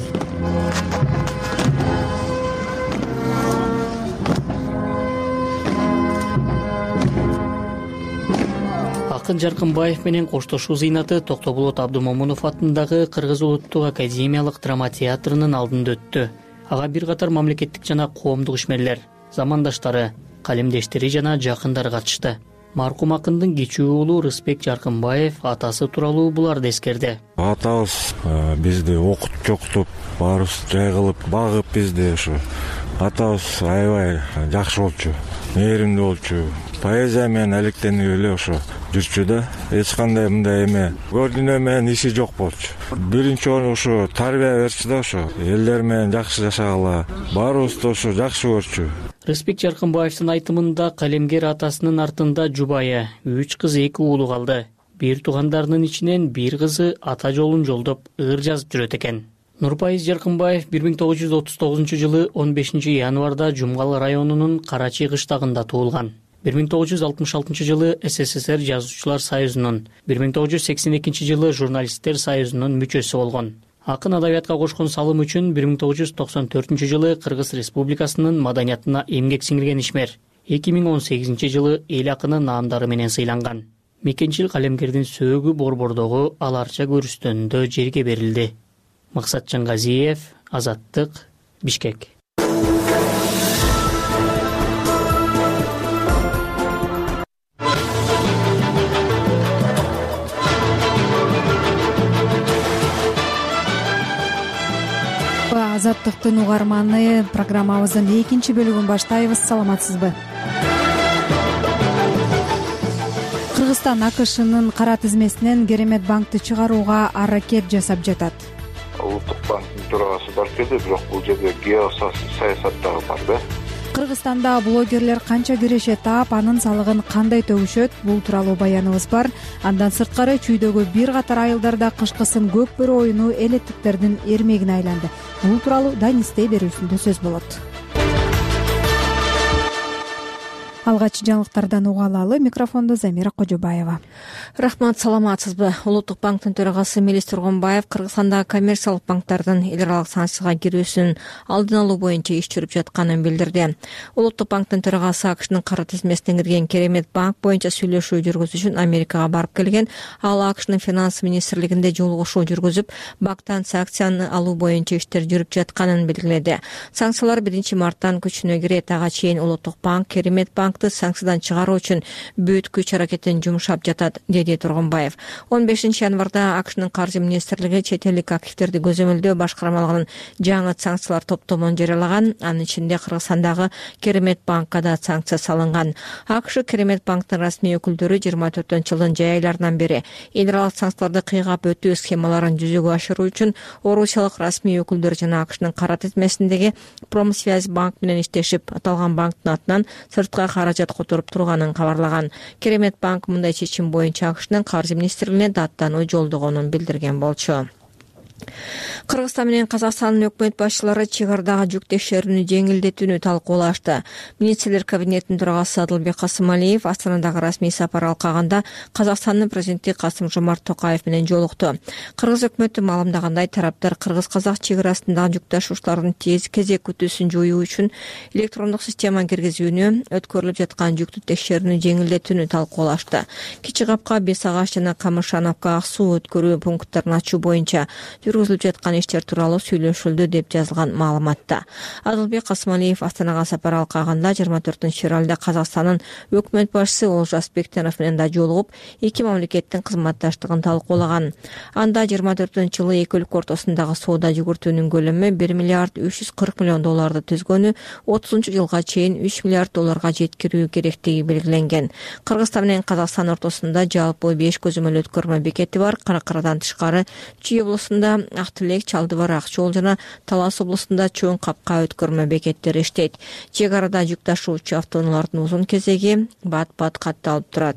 Акын Жаркынбаев менен коштошуу зыйнаты Токтоболот Абдымомунов атындагы Кыргыз улуттук академиялык драма театрынын алдында өттү. Ага бир катар мамлекеттик жана коомдук ишмерлер, замандаштары, калемдештери жана жакындары катышты. Маркум акындын кичүү уулу Рыспек Жаркынбаев атасы тууралуу буларды эскерди. Атабыз бизди окутуп чокутуп, баарыбыз жай кылып, багып бизди ушу. Атабыз аябай жакшы болчу, мээримдүү болчу. Поэзия менен алектенип эле ошо жүрчү да. Эч кандай мындай эме көрдүнө менен иши жок болчу. Биринчи орун ушу тарбия берчү да ошо. Элдер менен жакшы жашагыла, баарыбызды ошо жакшы көрчү. Рыспек Жаркынбаевдин айтымында калемгер атасынын артында жубайы, үч кыз, эки уулу калды. Бир туугандарынын ичинен бир кызы ата жолун жолдоп ыр жазып жүрөт экен. Нурпайыз Жаркынбаев бир миң тогуз жүз отуз тогузунчу жылы он бешинчи январда Жумгал районунун Карачи кыштагында туулган. бир миң тогуз жүз алтымыш алтынчы жылы СССР Жазуучулар союзунун, бир миң тогуз жүз сексен экинчи жылы Журналисттер союзунун мүчөсү болгон. Акын адабиятка кошкон салым үчүн бир миң тогуз жүз токсон төртүнчү жылы Кыргыз Республикасынын маданиятына эмгек сиңирген ишмер. эки миң он сегизинчи жылы эл акынын наамдары менен сыйланган. Мекенчил калемгердин сөөгү борбордогу аларча көрүстөнүндө жерге берилди. Максатжан Газиев, Азаттык, Бишкек. Азаттыктын угарманы, программабыздын экинчи бөлүгүн баштайбыз. Саламатсызбы? Кыргызстан АКШнын кара тизмесинен Керемет банкты чыгарууга аракет жасап жатат. Улуттук банктын төрагасы барып келди, бирок бул жерде геосаясат дагы бар да. Кыргызстанда блогерлер канча киреше таап, анын салыгын кандай төгүшөт? Бул тууралуу баяныбыз бар. Андан сырткары чүйдөгү бир катар айылдарда кышкысын көк бөрү оюну элеттиктердин эрмегине айланды. Бул тууралуу Данистей берүүсүндө сөз болот. Алгач жаңылыктардан уга алалы. Микрофондо Замира Кожобаева. Рахмат, саламатсызбы? Улуттук банктын төрагасы Мелис Тургунбаев Кыргызстандагы коммерциялык банктердин эл аралык санкцияга кирүүсүн алдын алуу боюнча иш жүрүп жатканын билдирди. Улуттук банктын төрагасы АКШнын кара тизмесине кирген Керемет банк боюнча сүйлөшүү жүргүзүү үчүн Америкага барып келген. Ал АКШнын финанс министрлигинде жолугушуу жүргүзүп, банктан санкцияны алуу боюнча иштер жүрүп жатканын белгиледи. Санкциялар биринчи марттан күчүнө кирет. Ага чейин Улуттук банк Керемет банк санкциядан чыгаруу үчүн бүт күч аракетин жумшап жатат, деди Тургунбаев. он бешинчи январда АКШнын каржы министрлиги чет элдик активтерди көзөмөлдөө башкармалыгынын жаңы санкциялар топтомун жарыялаган. Анын ичинде Кыргызстандагы Керемет банкка да санкция салынган. АКШ Керемет банктын расмий өкүлдөрү жыйырма төртүнчү жылдын жай айларынан бери эл аралык санкцияларды кыйгап өтүү схемаларын жүзөгө ашыруу үчүн орусиялык расмий өкүлдөр жана АКШнын кара тизмесиндеги Промсвязь банк менен иштешип, аталган банктын атынан сыртка каражат которуп турганын кабарлаган. Керемет банк мындай чечим боюнча АКШнын каржы министрлигине даттануу жолдогонун билдирген болчу. Кыргызстан менен Казакстандын өкмөт башчылары чек арадагы жүк текшерүүнү жеңилдетүүнү талкуулашты. Министрлер кабинетинин төрагасы Адылбек Касымалиев Астанадагы расмий сапар алкагында Казакстандын президенти Касым-Жомарт Токаев менен жолукту. Кыргыз өкмөтү маалымдагандай, тараптар кыргыз-казак чек арасындагы жүк ташуучулардын тез кезек күтүүсүн жоюу үчүн электрондук система киргизүүнү, өткөрүлүп жаткан жүктү текшерүүнү жеңилдетүүнү талкуулашты. Кичи Капка, Бес Агаш жана Камышановка ак суу өткөрүү пункттарын ачуу боюнча жүргүзүлүп жаткан иштер тууралуу сүйлөшүлдү деп жазылган маалыматта. Адылбек Касымалиев Астанага сапар алкагында жыйырма төртүнчү февралда Казакстандын өкмөт башчысы Олжас Бектенов менен да жолугуп, эки мамлекеттин кызматташтыгын талкуулаган. Анда жыйырма төртүнчү жылы эки өлкө ортосундагы соода жүгүртүүнүн көлөмү бир миллиард үч жүз кырк миллион долларды түзгөнү, отузунчу жылга чейин үч миллиард долларга жеткирүү керектиги белгиленген. Кыргызстан менен Казакстан ортосунда жалпы беш көзөмөл өткөрмө бекети бар. Каракарадан тышкары Чүй облусунда Актилек, Чалдыбар, Акчол жана Талас облусунда Чоң Капка өткөрмө бекеттери иштейт. Чек арада жүк ташуучу автоунаалардын узун кезеги бат-бат катталып турат.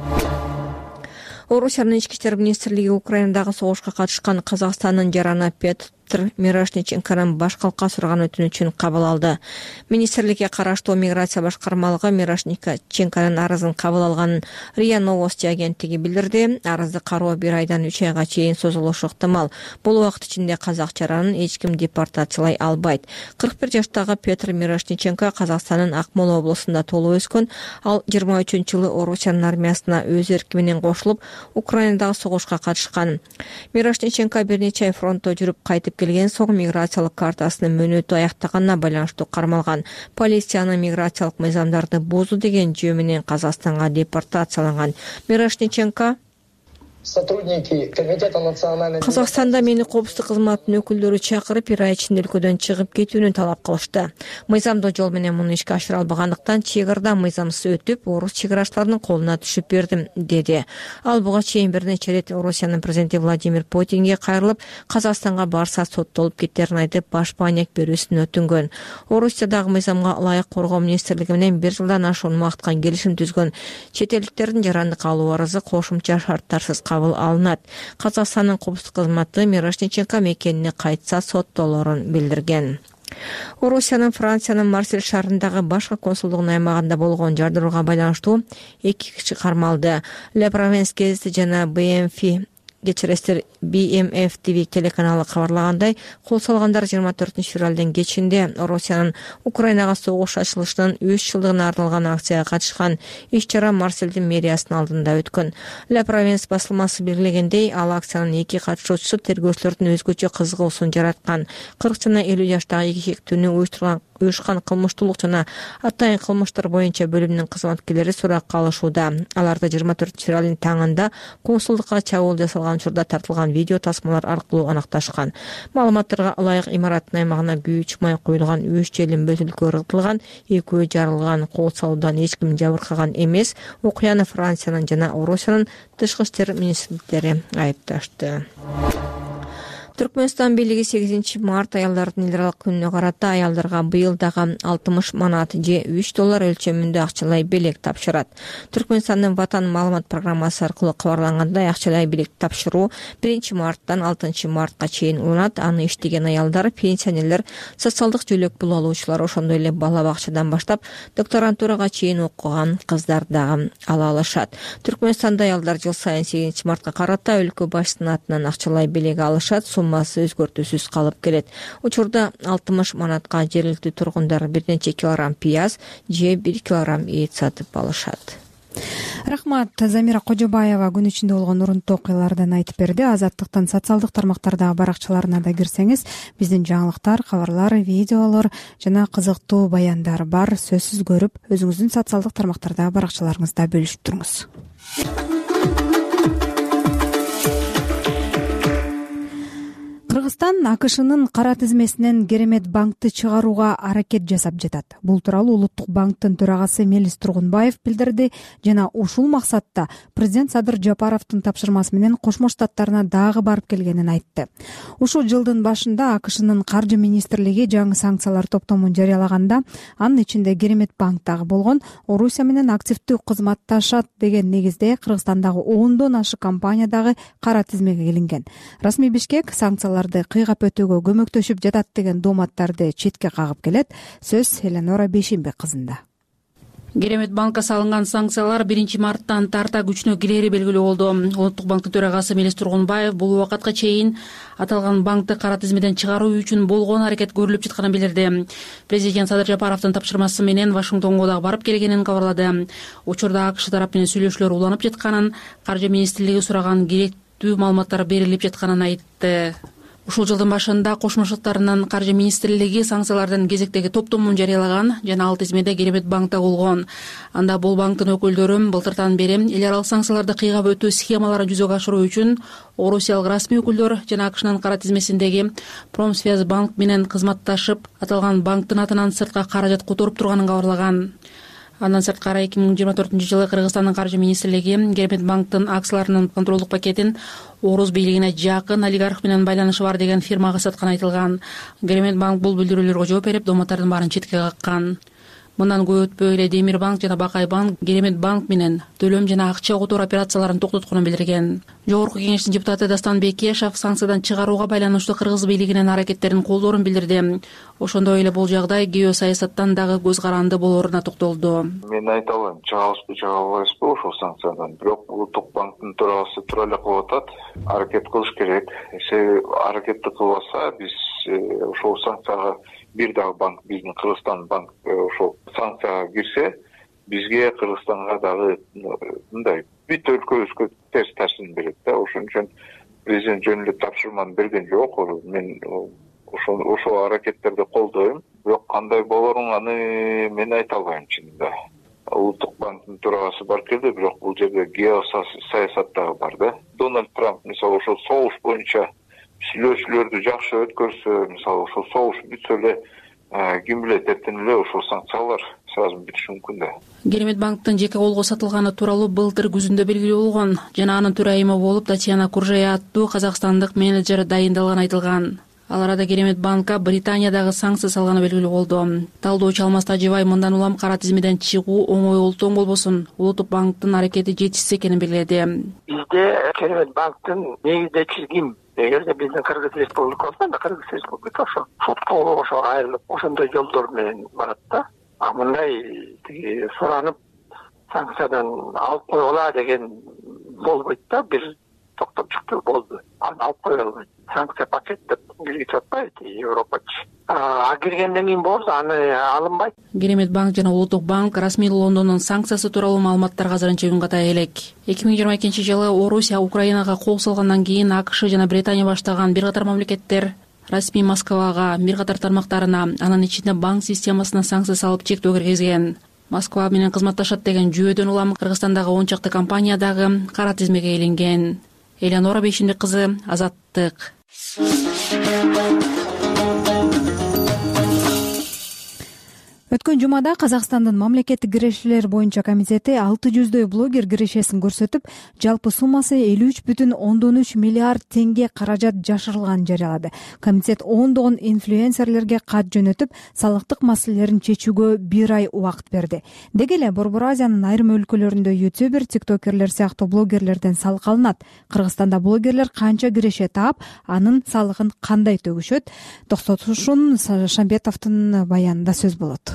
Орусиянын ички иштер министрлиги Украинадагы согушка катышкан Казакстандын жараны Петр Мирошниченконун баш калка сураган өтүнүчүн кабыл алды. Министрликке караштуу миграция башкармалыгы Мирошниченконун арызын кабыл алганын РИА Новости агенттиги билдирди. Арызды кароо бир айдан үч айга чейин созулушу ыктымал. Бул убакыт ичинде казак жаранын эч ким депортациялай албайт. кырк бир жаштагы Петр Мирошниченко Казакстандын Акмола облусунда толуп өскөн. Ал жыйырма үчүнчү жылы Орусиянын армиясына өз эрки менен кошулуп, Украинадагы согушка катышкан. Мирошниченко бир нече ай фронтто жүрүп кайтып келген соң миграциялык картасынын мөөнөтү аяктаганына байланыштуу кармалган. Полициянын миграциялык мыйзамдарды бузду деген жөө менен Казакстанга депортацияланган. Мирошниченко сотрудники комитета национальной Казакстанда мени коопсуздук кызматынын өкүлдөрү чакырып, бир ай ичинде өлкөдөн чыгып кетүүнү талап кылышты. Мыйзамдуу жол менен муну ишке ашыра албагандыктан чек арада мыйзамсыз өтүп, орус чек арачыларынын колуна түшүп бердим, деди. Ал буга чейин бир нече рет Орусиянын президенти Владимир Путинге кайрылып, Казакстанга барса соттолуп кетерин айтып, баш бааник берүүсүн өтүнгөн. Орусиядагы мыйзамга ылайык коргоо министрлиги менен бир жылдан ашуун убакытка келишим түзгөн чет элдиктердин жарандык алуу арызы кошумча шарттарсыз кабыл алынат. Казакстандын коопсуздук кызматы Мирошниченко мекенине кайтса соттолорун билдирген. Орусиянын Франциянын Марсель шаарындагы башкы консулдугунун аймагында болгон жардырууга байланыштуу эки киши кармалды. Le Provence гезити жана би эм эф кечиресиздер би эм эф ти ви телеканалы кабарлагандай, кол салгандар жыйырма төртүнчү февралдын кечинде Орусиянын Украинага согуш ачылышынын үч жылдыгына арналган акцияга катышкан. Иш-чара Марсельдин мэриясынын алдында өткөн. Le Provence басылмасы белгилегендей, ал акциянын эки катышуучусу тергөөчүлөрдүн өзгөчө кызыгуусун жараткан. кырк жана элүү жаштагы эки кектүүнү уюштурган уюшкан кылмыштуулук жана атайын кылмыштар боюнча бөлүмүнүн кызматкерлери суракка алышууда. Аларды жыйырма төртүнчү февралдын таңында консулдукка чабуул жасалган учурда тартылган видео тасмалар аркылуу аныкташкан. Маалыматтарга ылайык имараттын аймагына күйүүч май куюлган үч желим бөтүлкө ыргытылган, экөө жарылган. Кол салуудан эч ким жабыркаган эмес. Окуяны Франциянын жана Орусиянын тышкы иштер министрликтери айыпташты. Түркмөнстан бийлиги сегизинчи март аялдардын элдералык күнүнө карата аялдарга быйыл дагы алтымыш манат же үч доллар өлчөмүндө акчалай белек тапшырат. Түркмөнстандын Ватан маалымат программасы аркылуу кабарлангандай, акчалай белек тапшыруу биринчи марттан алтынчы мартка чейин уланат. Аны иштеген аялдар, пенсионерлер, социалдык жөлөк пул алуучулар, ошондой эле бала бакчадан баштап докторантурага чейин окуган кыздар дагы ала алышат. Түркмөнстанда аялдар жыл сайын сегизинчи мартка карата өлкө башчысынын атынан акчалай белек алышат. Суммасы өзгөртүүсүз калып келет. Учурда алтымыш манатка жергиликтүү тургундар бир нече килограмм пияз же бир килограмм эт сатып алышат. Рахмат. Замира Кожобаева күн ичинде болгон урунтуу окуялардан айтып берди. Азаттыктын социалдык тармактардагы баракчаларына да кирсеңиз, биздин жаңылыктар, кабарлар, видеолор жана кызыктуу баяндар бар. Сөзсүз көрүп, өзүңүздүн социалдык тармактардагы баракчаларыңызда бөлүшүп туруңуз. Кыргызстан АКШнын кара тизмесинен Керемет банкты чыгарууга аракет жасап жатат. Бул тууралуу Улуттук банктын төрагасы Мелис Тургунбаев билдирди жана ушул максатта президент Садыр Жапаровдун тапшырмасы менен Кошмо Штаттарына дагы барып келгенин айтты. Ушул жылдын башында АКШнын каржы министрлиги жаңы санкциялар топтомун жарыялаганда, анын ичинде Керемет банк дагы болгон, Орусия менен активдүү кызматташат деген негизде Кыргызстандагы ондон ашык компания дагы кара тизмеге илинген. Расмий Бишкек санкциялар кыйгап өтүүгө көмөктөшүп жатат деген дооматтарды четке кагып келет. Сөз Эленора Бейшенбек кызында. Керемет банкка салынган санкциялар биринчи марттан тарта күчүнө кирери белгилүү болду. Улуттук банктын төрагасы Мелис Тургунбаев бул убакытка чейин аталган банкты кара тизмеден чыгаруу үчүн болгон аракет көрүлүп жатканын билдирди. Президент Садыр Жапаровдун тапшырмасы менен Вашингтонго дагы барып келгенин кабарлады. Учурда АКШ тарап менен сүйлөшүүлөр уланып жатканын, каржы министрлиги сураган керектүү маалыматтар берилип жатканын айтты. Ушул жылдын башында Кошмо Штаттарынын каржы министрлиги санкциялардын кезектеги топтомун жарыялаган жана ал тизмеде Керемет банкта болгон. Анда бул банктын өкүлдөрү былтыртан бери эл аралык санкцияларды кыйгап өтүү схемаларын жүзөгө ашыруу үчүн орусиялык расмий өкүлдөр жана АКШнын кара тизмесиндеги Промсвязьбанк менен кызматташып, аталган банктын атынан сыртка каражат которуп турганын кабарлаган. Андан сырткары эки миң жыйырма төртүнчү жылы Кыргызстандын каржы министрлиги Керемет банктын акцияларынын контролдук пакетин Орус бийлигине жакын олигарх менен байланышы бар деген фирмага сатканы айтылган. Керемет банк бул билдирүүлөргө жооп берип, дооматтардын баарын четке каккан. Мындан көп өтпөй эле Демир банк жана Бакай банк Керемет банк менен төлөм жана акча которуу операцияларын токтотконун билдирген. Жогорку кеңештин депутаты Дастан Бекешев санкциядан чыгарууга байланыштуу Кыргыз бийлигинин аракеттерин колдоорун билдирди. Ошондой эле бул жагдай геосаясаттан дагы көз каранды болооруна токтолду. Мен айта албайм, чыгабызбы, чыга албайбызбы ошол санкциядан. Бирок Улуттук банктын төрагасы туура эле кылып атат. Аракет кылыш керек. Себеби аракетти кылбаса, биз ошол санкцияга бир дагы банк, биздин Кыргызстан банк ошол санкцияга кирсе, бизге Кыргызстанга дагы мындай бүт өлкөбүзгө терс таасирин берет да. Ошон үчүн президент жөн эле тапшырманы берген жок. Мен ошол ошол аракеттерди колдойм. Бирок кандай болорун аны мен айта албайм чынында. Улуттук банктын төрагасы барып келди, бирок бул жерде геосаясат дагы бар да. Дональд Трамп мисалы ошол согуш боюнча сүйлөшүүлөрдү жакшы өткөрсө, мисалы ошол согуш бүтсө эле, ким билет, эртең эле ошол санкциялар сразу бүтүшү мүмкүн да. Керемет банктын жеке колго сатылганы тууралуу былтыр күзүндө белгилүү болгон жана анын төрайымы болуп Татьяна Куржая аттуу казакстандык менеджер дайындалганы айтылган. Ал арада Керемет банка Британиядагы санкция салганы белгилүү болду. Талдоочу Алмаз Тажибай мындан улам кара тизмеден чыгуу оңой олтоң болбосун, Улуттук банктын аракети жетишсиз экенин белгиледи. Бизде Керемет банктын негизде чизгим эгерде биздин Кыргыз Республикасында Кыргыз Республика ошо соттоо ошо айрылып ошондой жолдор менен барат да. А мындай тиги суранып санкциядан алып койгула деген болбойт да. Бир токтоп чыктуу болду. Аны алып кое албайт. Санкция пакет деп киргизип атпайт Европачы. А киргенден кийин болсо аны алынбайт. Керемет банк жана Улуттук банк расмий Лондондун санкциясы тууралуу маалыматтарга азырынча үн ката элек. эки миң жыйырма экинчи жылы Орусия Украинага кол салгандан кийин АКШ жана Британия баштаган бир катар мамлекеттер расмий Москвага, бир катар тармактарына, анын ичинде банк системасына санкция салып чектөө киргизген. Москва менен кызматташат деген жүйөдөн улам Кыргызстандагы он чакты компания дагы кара тизмеге илинген. Элеонора Бейшимбек кызы, Азаттык. Өткөн жумада Казакстандын мамлекеттик кирешелер боюнча комитети алты жүздөй блогер кирешесин көрсөтүп, жалпы суммасы элүү үч бүтүн ондон үч миллиард теңге каражат жашырылганын жарыялады. Комитет ондогон инфлюенсерлерге кат жөнөтүп, салыктык маселелерин чечүүгө бир ай убакыт берди. Деги эле Борбор Азиянын айрым өлкөлөрүндө ютубер, тиктокерлер сыяктуу блогерлерден салык алынат. Кыргызстанда блогерлер канча киреше таап, анын салыгын кандай төгүшөт? Токтотушун Шамбетовдун баянында сөз болот.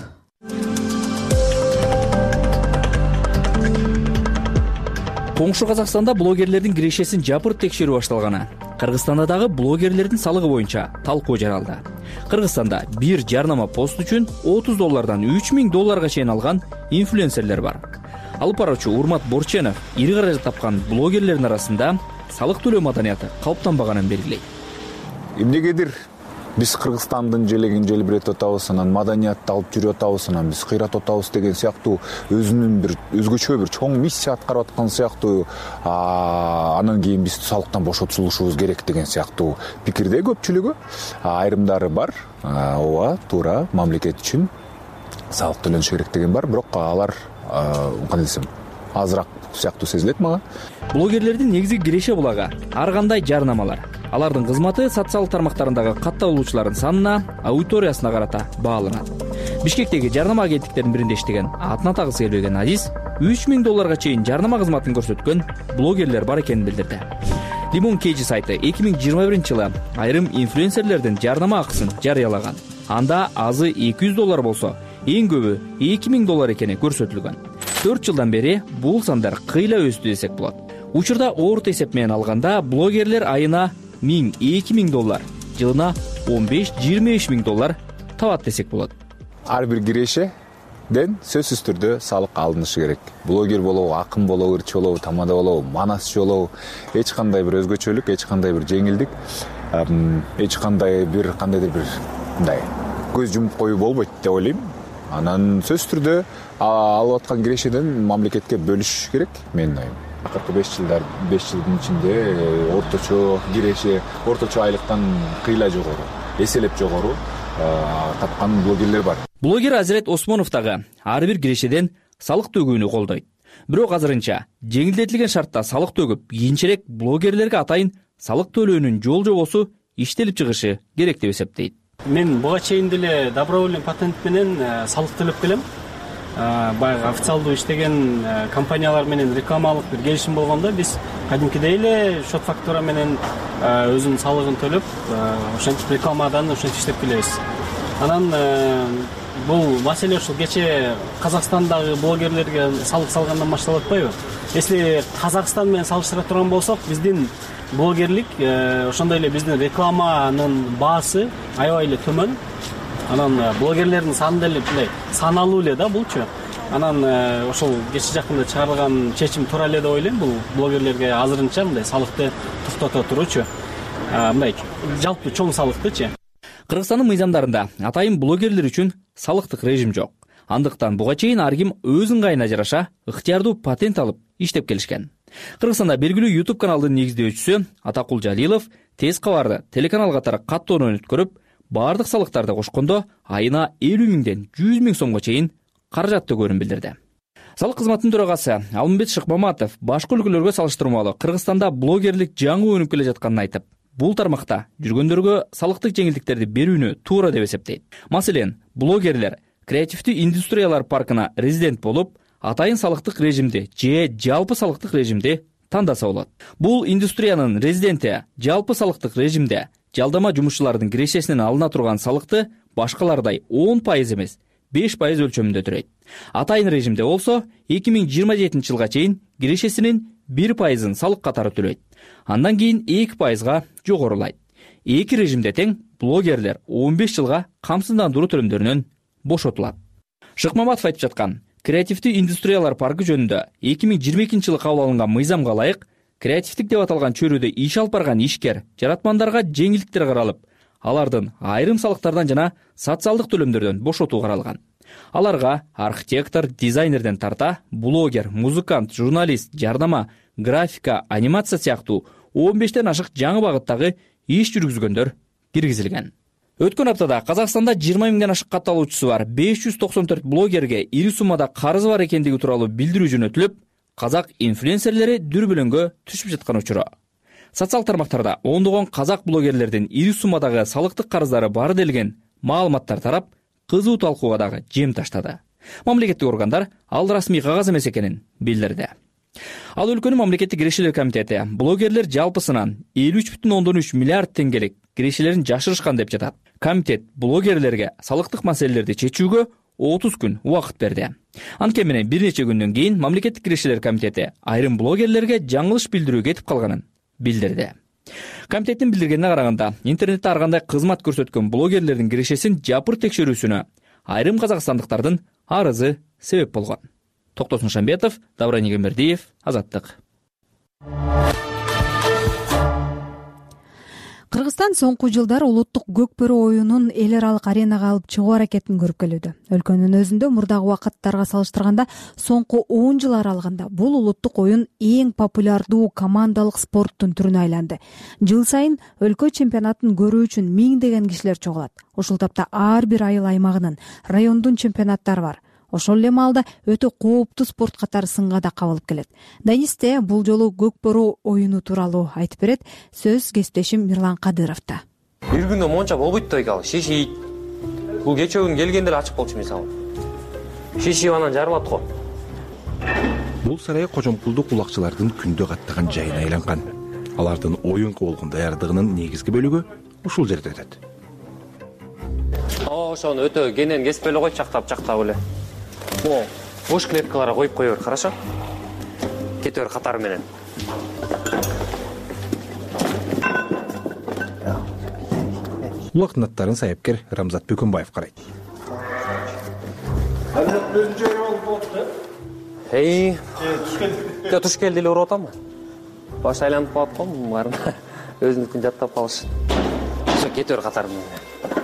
Коңшу Казакстанда блогерлердин кирешесин жапырт текшерүү башталганы. Кыргызстанда дагы блогерлердин салыгы боюнча талкуу жаралды. Кыргызстанда бир жарнама пост үчүн отуз доллардан үч миң долларга чейин алган инфлюенсерлер бар. Алып баруучу Урмат Борченов ири каражат тапкан блогерлердин арасында салык төлөө маданияты калыптанбаганын белгилейт. Эмнегедир биз Кыргызстандын желегин желбиретип атабыз, анан маданиятты алып жүрүп атабыз, анан биз кыйратып атабыз деген сыяктуу өзүнүн бир өзгөчө бир чоң миссия аткарып аткан сыяктуу, анан кийин биз салыктан бошотулушубуз керек деген сыяктуу пикирде көпчүлүгү. Айрымдары бар, ооба, туура, мамлекет үчүн салык төлөнүш керек деген бар, бирок алар кандай десем, азыраак сыяктуу сезилет мага. Блогерлердин негизги киреше булагы ар кандай жарнамалар. Алардын кызматы социалдык тармактарындагы катталуучулардын санына, аудиториясына карата бааланат. Бишкектеги жарнама агенттиктеринин биринде иштеген, атын атагысы келбеген Азиз үч миң долларга чейин жарнама кызматын көрсөткөн блогерлер бар экенин билдирди. Limon Кейжи сайты эки миң жыйырма биринчи жылы айрым инфлюенсерлердин жарнама акысын жарыялаган. Анда азы эки жүз доллар болсо, эң көбү эки миң доллар экени көрсөтүлгөн. төрт жылдан бери бул сандар кыйла өстү десек болот. Учурда орто эсеп менен алганда блогерлер айына миң эки миң доллар, жылына он беш жыйырма беш миң доллар табат десек болот. Ар бир кирешеден сөзсүз түрдө салык алынышы керек. Блогер болобу, акын болобу, ырчы болобу, тамада болобу, манасчы болобу, эч кандай бир өзгөчөлүк, эч кандай бир жеңилдик, эч кандай бир кандайдыр бир мындай көз жумуп коюу болбойт деп ойлойм. Анан сөзсүз түрдө алып аткан кирешеден мамлекетке бөлүш керек, менин оюм. Акыркы беш жылдар, беш жылдын ичинде орточо киреше, орточо айлыктан кыйла жогору, эселеп жогору тапкан блогерлер бар. Блогер Азирет Осмонов дагы ар бир кирешеден салык төгүүнү колдойт. Бирок азырынча жеңилдетилген шартта салык төгүп, кийинчерээк блогерлерге атайын салык төлөөнүн жол жобосу иштелип чыгышы керек деп эсептейт. Мен буга чейин деле добровольный патент менен салык төлөп келем. Баягы официалдуу иштеген компаниялар менен рекламалык бир келишим болгондо биз кадимкидей эле счет фактура менен өзүнүн салыгын төлөп, ошентип рекламадан ошентип иштеп келебиз. Анан бул маселе ушул кече Казакстандагы блогерлерге салык салгандан башталып атпайбы? Если Казакстан менен салыштыра турган болсок, биздин блогерлик ошондой эле биздин рекламанын баасы аябай эле төмөн. Анан блогерлердин саны деле мындай саналуу эле да булчу. Анан ошол кече жакында чыгарылган чечим туура эле деп ойлойм. Бул блогерлерге азырынча мындай салыкты токтото туручу. Мындай жалпы чоң салыктычы. Кыргызстандын мыйзамдарында атайын блогерлер үчүн салыктык режим жок. Андыктан буга чейин ар ким өз ыңгайына жараша ыктыярдуу патент алып иштеп келишкен. Кыргызстанда белгилүү YouTube каналдын негиздөөчүсү Атакул Жалилов тез кабарды телеканал катары каттоону өткөрүп, бардык салыктарды кошкондо айына элүү миңден жүз миң сомго чейин каражат төгөөрүн билдирди. Салык кызматынын төрагасы Алмамбет Шыкмаматов башка өлкөлөргө салыштырмалуу Кыргызстанда блогерлик жаңы өнүп келе жатканын айтып, бул тармакта жүргөндөргө салыктык жеңилдиктерди берүүнү туура деп эсептейт. Маселен, блогерлер креативдүү индустриялар паркына резидент болуп, атайын салыктык режимди же жалпы салыктык режимди тандаса болот. Бул индустриянын резиденти жалпы салыктык режимде жалдама жумушчулардын кирешесинен алына турган салыкты башкалардай он пайыз эмес, беш пайыз өлчөмүндө төлөйт. Атайын режимде болсо эки миң жыйырма жетинчи жылга чейин кирешесинин бир пайызын салык катары төлөйт. Андан кийин эки пайызга жогорулайт. Эки режимде тең блогерлер он беш жылга камсыздандыруу төлөмдөрүнөн бошотулат. Шыкмаматов айтып жаткан креативдүү индустриялар паркы жөнүндө эки миң жыйырма экинчи жылы кабыл алынган мыйзамга ылайык креативдик деп аталган чөйрөдө иш алып барган ишкер, жаратмандарга жеңилдиктер каралып, алардын айрым салыктардан жана социалдык төлөмдөрдөн бошотуу каралган. Аларга архитектор, дизайнерден тарта, блогер, музыкант, журналист, жардама, графика, анимация сыяктуу он бештен ашык жаңы багыттагы иш жүргүзгөндөр киргизилген. Өткөн аптада Казакстанда жыйырма миңден ашык катталуучусу бар беш жүз токсон төрт блогерге ири суммада карызы бар экендиги тууралуу билдирүү жөнөтүлүп, казак инфлюенсерлери дүрбөлөңгө түшүп жаткан учуру. Социал тармактарда ондогон казак блогерлердин ири суммадагы салыктык карыздары бары делген маалыматтар тарап, кызуу талкууга дагы жем таштады. Мамлекеттик органдар ал расмий кагаз эмес экенин билдирди. Ал өлкөнүн мамлекеттик кирешелер комитети блогерлер жалпысынан элүү үч бүтүн ондон үч миллиард теңгелик кирешелерин жашырышкан деп жатат. Комитет блогерлерге салыктык маселелерди чечүүгө отуз күн убакыт берди. Анткени менен бир нече күндөн кийин мамлекеттик кирешелер комитети айрым блогерлерге жаңылыш билдирүү кетип калганын билдирди. Комитеттин билдиргенине караганда, интернетте ар кандай кызмат көрсөткөн блогерлердин кирешесин жапыр текшерүүсүнө айрым казакстандыктардын арызы себеп болгон. Токтосун Шамбетов, Давран Егембердиев, Азаттык. Кыргызстан соңку жылдары улуттук көкбөрү оюнун эл аралык аренага алып чыгуу аракетин көрүп келүүдө. Өлкөнүн өзүндө мурдагы убакыттарга салыштырганда соңку он жыл аралыгында бул улуттук оюн эң популярдуу командалык спорттун түрүнө айланды. Жыл сайын өлкө чемпионатын көрүү үчүн миңдеген кишилер чогулат. Ушул тапта ар бир айыл аймагынын, райондун чемпионаттары бар. Ошол эле маалда өтө кооптуу спорт катары сынга да кабылып келет. Данисте бул жолу көкбөрү оюну тууралуу айтып берет. Сөз кесиптешим Мирлан Кадыровдо. Бир күндө монча болбойт да экен, шишийт. Бул кечээ күн келгенде эле ачып болчу мисалы. Шишип анан жарылат го. Бул сарай кожомкулдук улакчылардын күндө каттаган жайына айланган. Алардын оюн болгон даярдыгынын негизги бөлүгү ушул жерде өтөт. Ошону өтө кенен кесип эле кой, чактап-чактап эле. О, бош клеткаларга коюп кое бер, хорошо? Кете бер катары менен. Улактын аттарын саяпкер Рамзат Бөкөнбаев карайт. Эй, түш туш келди эле уруп атамбы? Баш айланып калат го, баарын өзүнүкүн жаттап калыш. Ошо кете бер катары менен.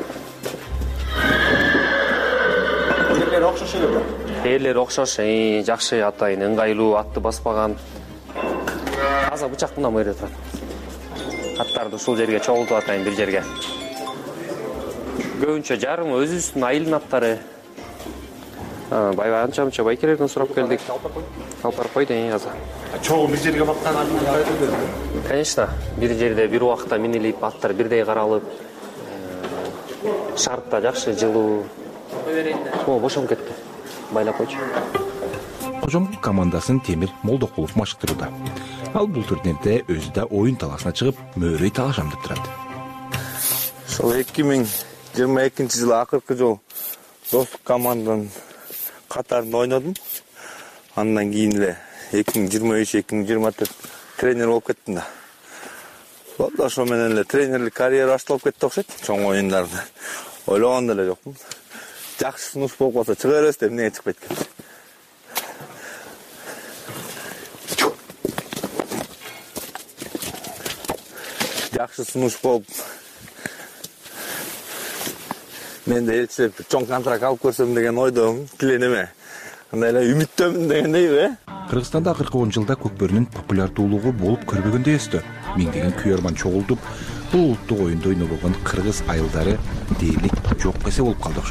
Терлери окшош эле. Терлери окшош, жакшы, атайын ыңгайлуу, атты баспаган. Азыр бычак мындан бери турат. Аттарды ушул жерге чогултуп атайын, бир жерге. Көбүнчө жарым өзүбүздүн айылдын аттары. Байбай анча-мынча байкелерден сурап келдик. Алпарып койду азыр. Чогуу бир жерге баккан атын карайды. Конечно, бир жерде бир убакта минилип, аттар бирдей каралып, шартта жакшы жылуу. О, бошоп кетти. Байлап койчу. Кожомкул командасын Темир Молдокулов машыктырууда. Ал бул турнирде өзү да оюн талашына чыгып, мөөрөй талашам деп турат. Ошол эки миң жыйырма экинчи жылы акыркы жолу достук команданын катарында ойнодум. Андан кийин эле эки миң жыйырма үч эки миң жыйырма төрт тренер болуп кеттим да. Болду, ошол менен эле тренерлик карьера башталып кетти окшойт. Чоң оюндарда ойлогон деле жокмун. Жакшы сунуш болуп калса чыга беребиз деп эмнеге чыкпайт экен. Жакшы сунуш болуп мен да элчилеп чоң контракт алып көрсөм деген ойдомун, тиленеме. Андай эле үмүттөмүн дегендейби, э? Кыргызстанда акыркы он жылда көкбөрүнүн популярдуулугу болуп көрбөгөндөй өстү. Миңдеген күйөрман чогултуп, бул улуттук оюнду ойнобогон кыргыз айылдары дээрлик жок эсе болуп калды окшойт.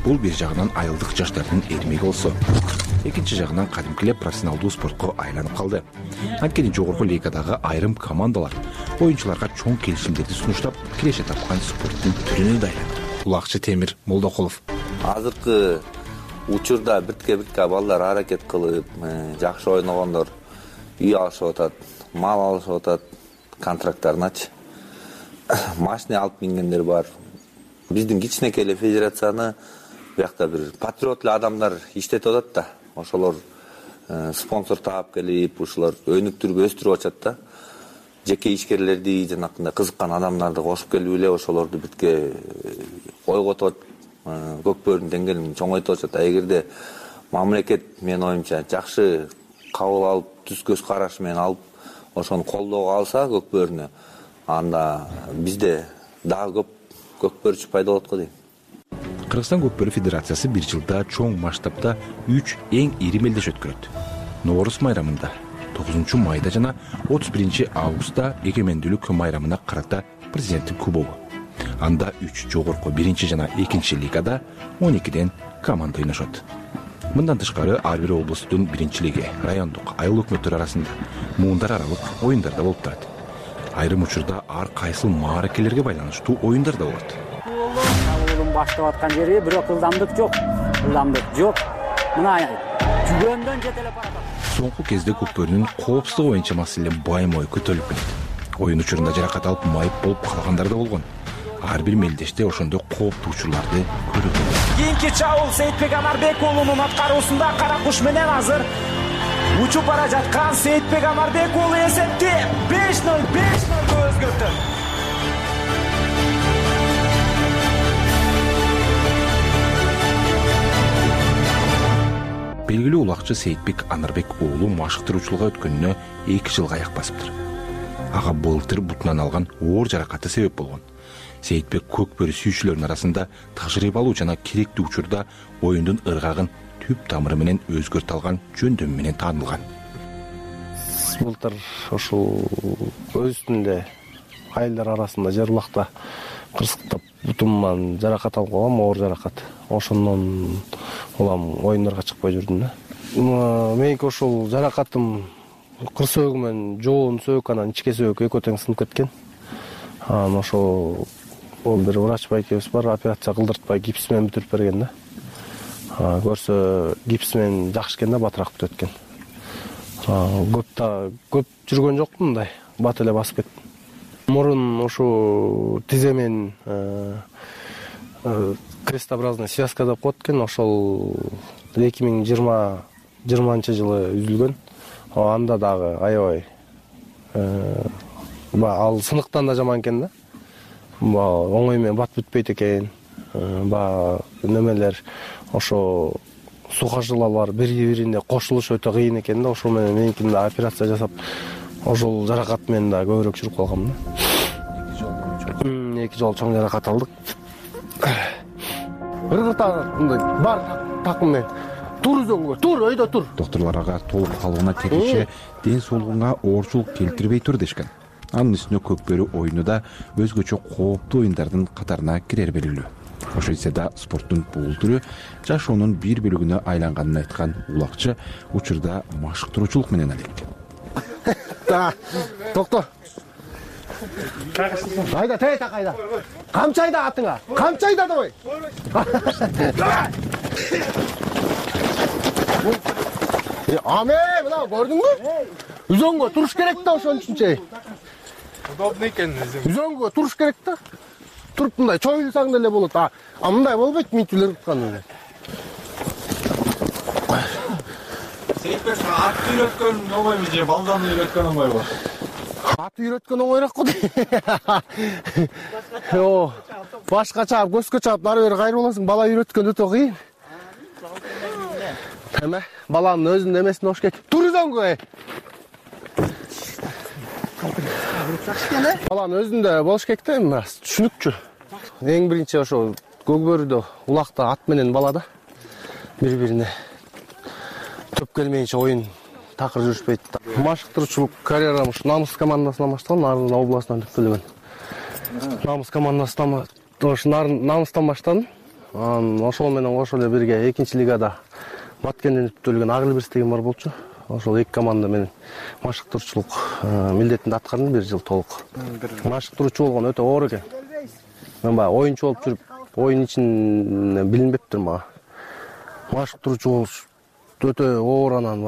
бул бир жагынан айылдык жаштардын эрмеги болсо, экинчи жагынан кадимкилеп профессионалдуу спортко айланып калды. Анткени жогорку лигадагы айрым командалар оюнчуларга чоң келишимдерди сунуштап, киреше тапкан спорттун түрүнө да айланды. Улакчы Темир Молдокулов. Азыркы учурда биртке-биртке балдар аракет кылып, жакшы ойногондор үй алышып атат, мал алышып атат, контракттарыначы. Машина алып мингендер бар. Биздин кичинекей эле федерацияны биякта бир патриот эле адамдар иштетип атат да. Ошолор спонсор таап келип, ушулар өнүктүрүп өстүрүп атат да. Жеке ишкерлерди, жанакындай кызыккан адамдарды кошуп келип эле ошолорду битке ойготуп, көкбөрүнүн деңгээлин чоңойтуп атат. Эгерде мамлекет менин оюмча жакшы кабыл алып, түз көз караш менен алып, ошону колдоого алса көкбөрүнү, анда бизде дагы көп көкбөрүчү пайда болот го дейм. Кыргызстан көкбөрү федерациясы бир жылда чоң масштабта үч эң ири мелдеш өткөрөт. Нооруз майрамында, тогузунчу майда жана отуз биринчи августта эгемендүүлүк майрамына карата президенттин кубогу. Анда үч жогорку биринчи жана экинчи лигада он экиден команда ойношот. Мындан тышкары ар бир облустун биринчилиги, райондук айыл өкмөттөр арасында муундар аралык оюндар да болуп турат. Айрым учурда ар кайсыл мааракелерге байланыштуу оюндар да болот. Чабуулдун баштап аткан жери бирок ылдамдык жок. Ылдамдык жок. Мына жүгөндөн жете эле барат. Соңку кезде көкбөрүнүн коопсуздук боюнча маселе байым ой көтөрүлүп келет. Оюн учурунда жаракат алып майып болуп калгандар да болгон. Ар бир мелдеште ошондой кооптуу учурларды көрүп келет. Кийинки чабуул Сейитбек Амарбек уулунун аткаруусунда кара куш менен азыр учуп бара жаткан Сейитбек Амарбек уулу эсепти беш ноль беш нолго өзгөртөт. Белгилүү улакчы Сейитбек Анарбек уулу машыктыруучулукка өткөнүнө эки жылга аяк басыптыр. Ага былтыр бутунан алган оор жаракаты себеп болгон. Сейитбек көкбөрү сүйүүчүлөрдүн арасында тажрыйбалуу жана керектүү учурда оюндун ыргагын түп тамыры менен өзгөртө алган жөндөмү менен таанылган. Былтыр ошол өз үстүндө айылдар арасында жер булакта кырсыктап бутумдан жаракат алып калгам, оор жаракат. Ошондон улам оюндарга чыкпай жүрдүм да. Меники ошол жаракатым кыр сөөгү менен жоон сөөк, анан ичке сөөк экөө тең сынып кеткен. Анан ошол бир врач байкебиз бар, операция кылдыртпай гипс менен бүтүрүп берген да. Көрсө гипс менен жакшы экен да, батыраак бүтөт экен. Көп да көп жүргөн жокмун, мындай бат эле басып кеттим. Мурун ушу тизе менен крестообразный связка деп коет экен, ошол эки миң жыйырманчы жылы үзүлгөн. Анда дагы аябай ал сыныктан да жаман экен да. Оңой менен бат бүтпөйт экен. Немелер ошо сухожилалар бири-бирине кошулуш өтө кыйын экен да. Ошол менен меникин да операция жасап, ошол жаракат менен да көбүрөөк жүрүп калгам да. эки жолу чоң жаракат алдык. Ыргырта мындай бар такым менен тур өзөңгө, тур, өйдө тур. Докторлор ага толук калыбына келиши ден соолугуңа оорчулук келтирбей тур дешкен. Анын үстүнө көкбөрү оюну да өзгөчө кооптуу оюндардын катарына кирер белгилүү. Ошентсе да спорттун бул түрү жашоонун бир бөлүгүнө айланганын айткан улакчы учурда машыктыруучулук менен алек. Да, токто. Айда, тей так айда. Камчайда атыңа. Камчайда давай. Аме, мына көрдүңбү? Үзөңгө туруш керек да ошон үчүнчө. Удобный экен. Үзөңгө туруш керек да. Туруп мындай чоюлсаң деле болот. А мындай болбойт, митүлөр туткан. Сейитбек ат үйрөткөн оңойбу же балдан үйрөткөн оңойбу? Ат үйрөткөн оңойраак го. О, башка чаап, көзгө чаап, нары бери кайрып аласың. Бала үйрөткөн өтө кыйын. Эме, баланын өзүнүн эмесине ош керек. Тур үзөңгө. Баланын өзүндө болуш керек да, эми түшүнүкчү. Эң биринчи ошо көкбөрүдө улакта ат менен бала да бири-бирине төп келмейинче оюн такыр жүрүшпөйт. Машыктыруучулук карьерам ушу Намыс командасынан башталган, Нарын областынан түптөлгөн. Намыс командасынан ошо Намыстан баштадым. анан ошол менен кошо эле бирге экинчи лигада Баткенден түптөлгөн Ак Элберс деген бар болчу. Ошол эки команда менен машыктыруучулук милдетинде аткардым бир жыл толук. Машыктыруучу болгон өтө оор экен. Мен баягы оюнчу болуп жүрүп, оюн ичин билинбептир мага. Машыктыруучу болуш өтө оор, анан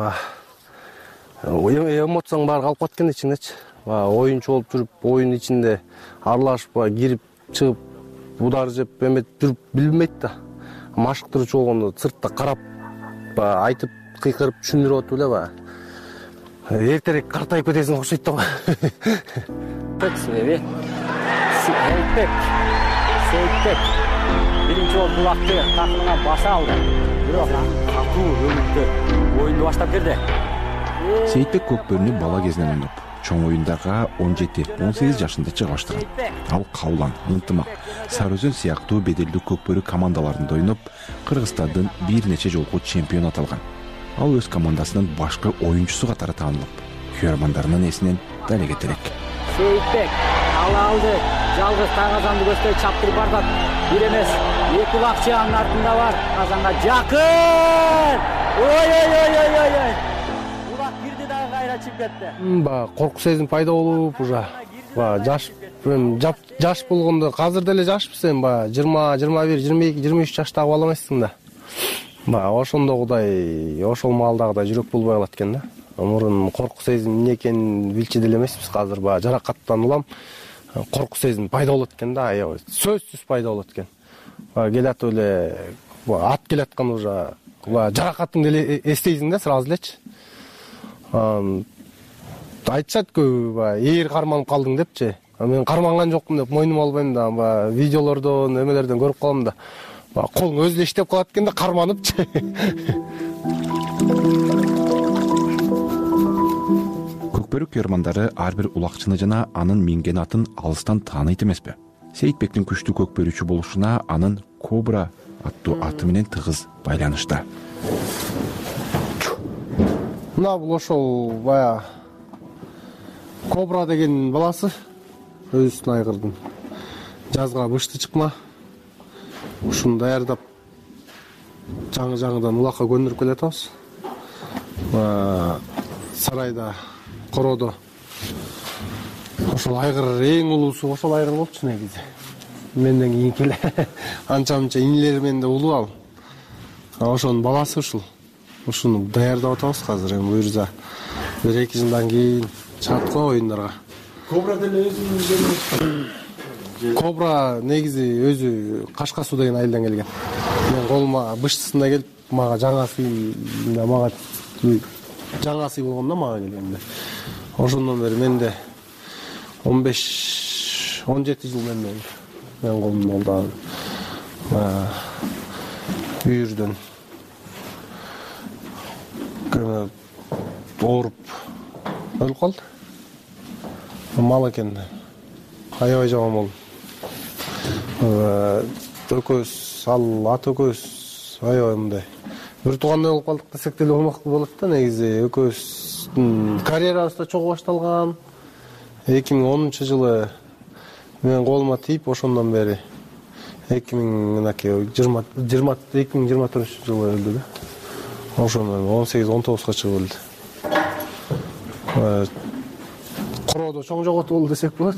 баягы эмоцияң баары калып кеткен ичиңдечи. Баягы оюнчу болуп жүрүп, оюн ичинде аралашып, баягы кирип, чыгып, удар жеп, эметип жүрүп билинбейт да. Машыктыруучу болгондо сыртта карап, баягы айтып, кыйкырып түшүндүрүп атып эле баягы. Эртерээк картайып кетесиң окшойт да. Пек себеби Сейитбек. Сейитбек биринчи болуп булакты такымына баса алды. Бирок катуу өнүктү. Оюнду баштап берди. Сейитбек көкбөрүнү бала кезинен ойноп, чоң оюндарга он жети он сегиз жашында чыга баштаган. Ал Каулан, Ынтымак, Сары Өзөн сыяктуу беделдүү көкбөрү командаларында ойноп, Кыргызстандын бир нече жолку чемпиону аталган. Ал өз командасынын башкы оюнчусу катары таанылып, көрөрмандарынын эсинен дале кетерек. Сейитбек ала алды. Жалгыз Казанды көздөй чаптырып бардат. Бир эмес, эки убакчы анын артында бар. Казанга жакын. Ой ой ой ой ой ой. Улак кирди дагы кайра чыгып кетти. Ба, корку сезим пайда болуп уже. Ба, жаш жаш болгондо, азыр деле жашпыз эми, ба, жыйырма, жыйырма бир, жыйырма эки, жыйырма үч жаштагы бала эмессиң да. Ба, ошондогудай, ошол маалдагыдай жүрөк болбой калат экен да. Мурун корку сезим эмне экенин билчү деле эмеспиз. Азыр баягы жаракаттан улам корку сезим пайда болот экен да, аябай сөзсүз пайда болот экен. Келатып эле ат келаткан уже жаракатыңды эле эстейсиң да сразу элечи. Айтышат көбү баягы ээр карманып калдың депчи. Мен карманган жокмун деп мойнума албайм да, баягы видеолордон, эмелерден көрүп калам да. Колуң өзү эле иштеп калат экен да, карманыпчы. Көкбөрү көрөрмандары ар бир улакчыны жана анын минген атын алыстан тааныйт эмеспи? Сейитбектин күчтүү көкбөрүүчү болушуна анын Кобра аттуу аты менен тыгыз байланышта. Мына бул ошол баягы Кобра деген баласы, өзүнүн айгырдын. Жазга бышты чыкма. Ушуну даярдап жаңы-жаңыдан улакка көндүрүп келатабыз. Сарайда, короодо ошол айгыр эң улуусу ошол айгыр болчу негизи. Менден кийинки эле анча-мынча инилери менде улуу ал. Ошонун баласы ушул. Ушуну даярдап атабыз азыр. Эми буюрса бир эки жылдан кийин чыгат го оюндарга. Кобра деле өзүнүн Кобра негизи өзү Кашка Суу деген айылдан келген. Мен колума быштысында келип, мага жаңа сыйында мага жаңа сый болгондо мага келгенде. Ошондон бери менде он беш он жети жыл менен мен колумда болду. Үйүрдөн ооруп өлүп калды. Мал экен. Аябай жаман болду. Экөөбүз, ал ат экөөбүз аябай мындай бир туугандай болуп калдык десек деле болмоктуу болот да. Негизи экөөбүздүн карьерабыз да чогуу башталган. эки миң онунчу жылы мен колума тийип, ошондон бери эки миң жыйырма эки миң жыйырма төртүнчү жылы өлдү да. Ошондон он сегиз он тогузга чыгып өлдү. Короодо чоң жоготуу болду десек болот.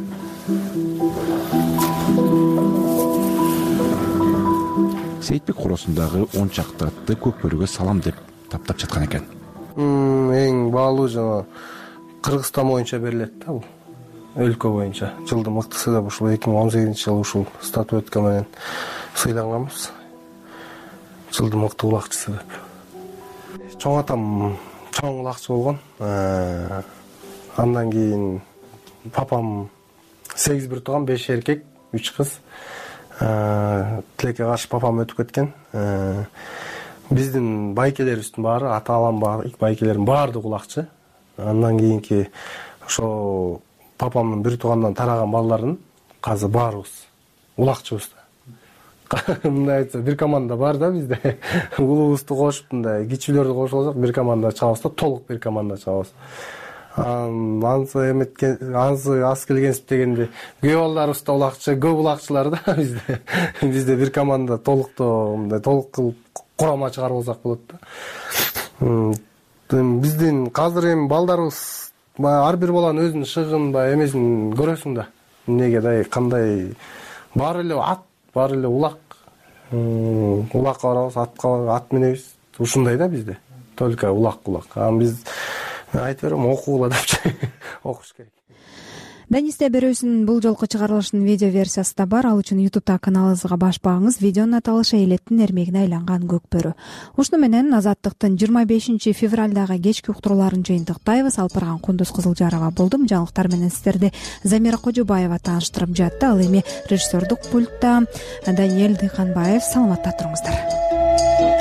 Сейитбек коросундагы он чакты атты көкбөрүгө салам деп таптап жаткан экен. Эң баалуу жана Кыргызстан боюнча берилет да бул. Өлкө боюнча жылдын мыктысы деп ушул эки миң он сегизинчи жылы ушул статуэтка менен сыйланганбыз. Жылдын мыкты улакчысы деп. Чоң атам чоң улакчы болгон. Андан кийин папам сегиз бир тууган, беш эркек, үч кыз. Тилекке каршы папам өтүп кеткен. Биздин байкелерибиздин баары, ата-анам баары, байкелердин баардыгы улакчы. Андан кийинки ошо папамдын бир туугандан тараган балдарын азыр баарыбыз улакчыбыз. Мындай айтса, бир команда бар да бизде. Улуубузду кошуп, мындай кичүүлөрдү кошуп алсак, бир команда чыгабыз да, толук бир команда чыгабыз. анысы эметкен анысы ас келгенсип дегенде күйөө балдарыбыз да улакчы, көп улакчылар да бизде. Бизде бир команда толуктоо мындай толук кылып курама чыгарып алсак болот да. Биздин азыр эми балдарыбыз ар бир баланын өзүнүн шыгын баягы эмесин көрөсүң да. Эмнеге дай кандай баары эле ат, баары эле улак. Улакка барабыз, атка ат минебиз. Ушундай да бизде. Только улак-улак. А биз айтып берем, окугула депчи. Окуш керек. Данис берүүсүнүн бул жолку чыгарылышынын видео версиясы да бар. Ал үчүн ютубта каналыбызга баш багыңыз. Видеонун аталышы элеттин эрмегине айланган көкбөрү. Ушуну менен Азаттыктын жыйырма бешинчи февралдагы кечки уктурууларын жыйынтыктайбыз. Алпырган Кундуз Кызылжарова болдум. Жаңылыктар менен сиздерди Замира Кожобаева тааныштырып жатты. Ал эми режиссердук пультта Даниэль Дыйканбаев. Саламатта туруңуздар.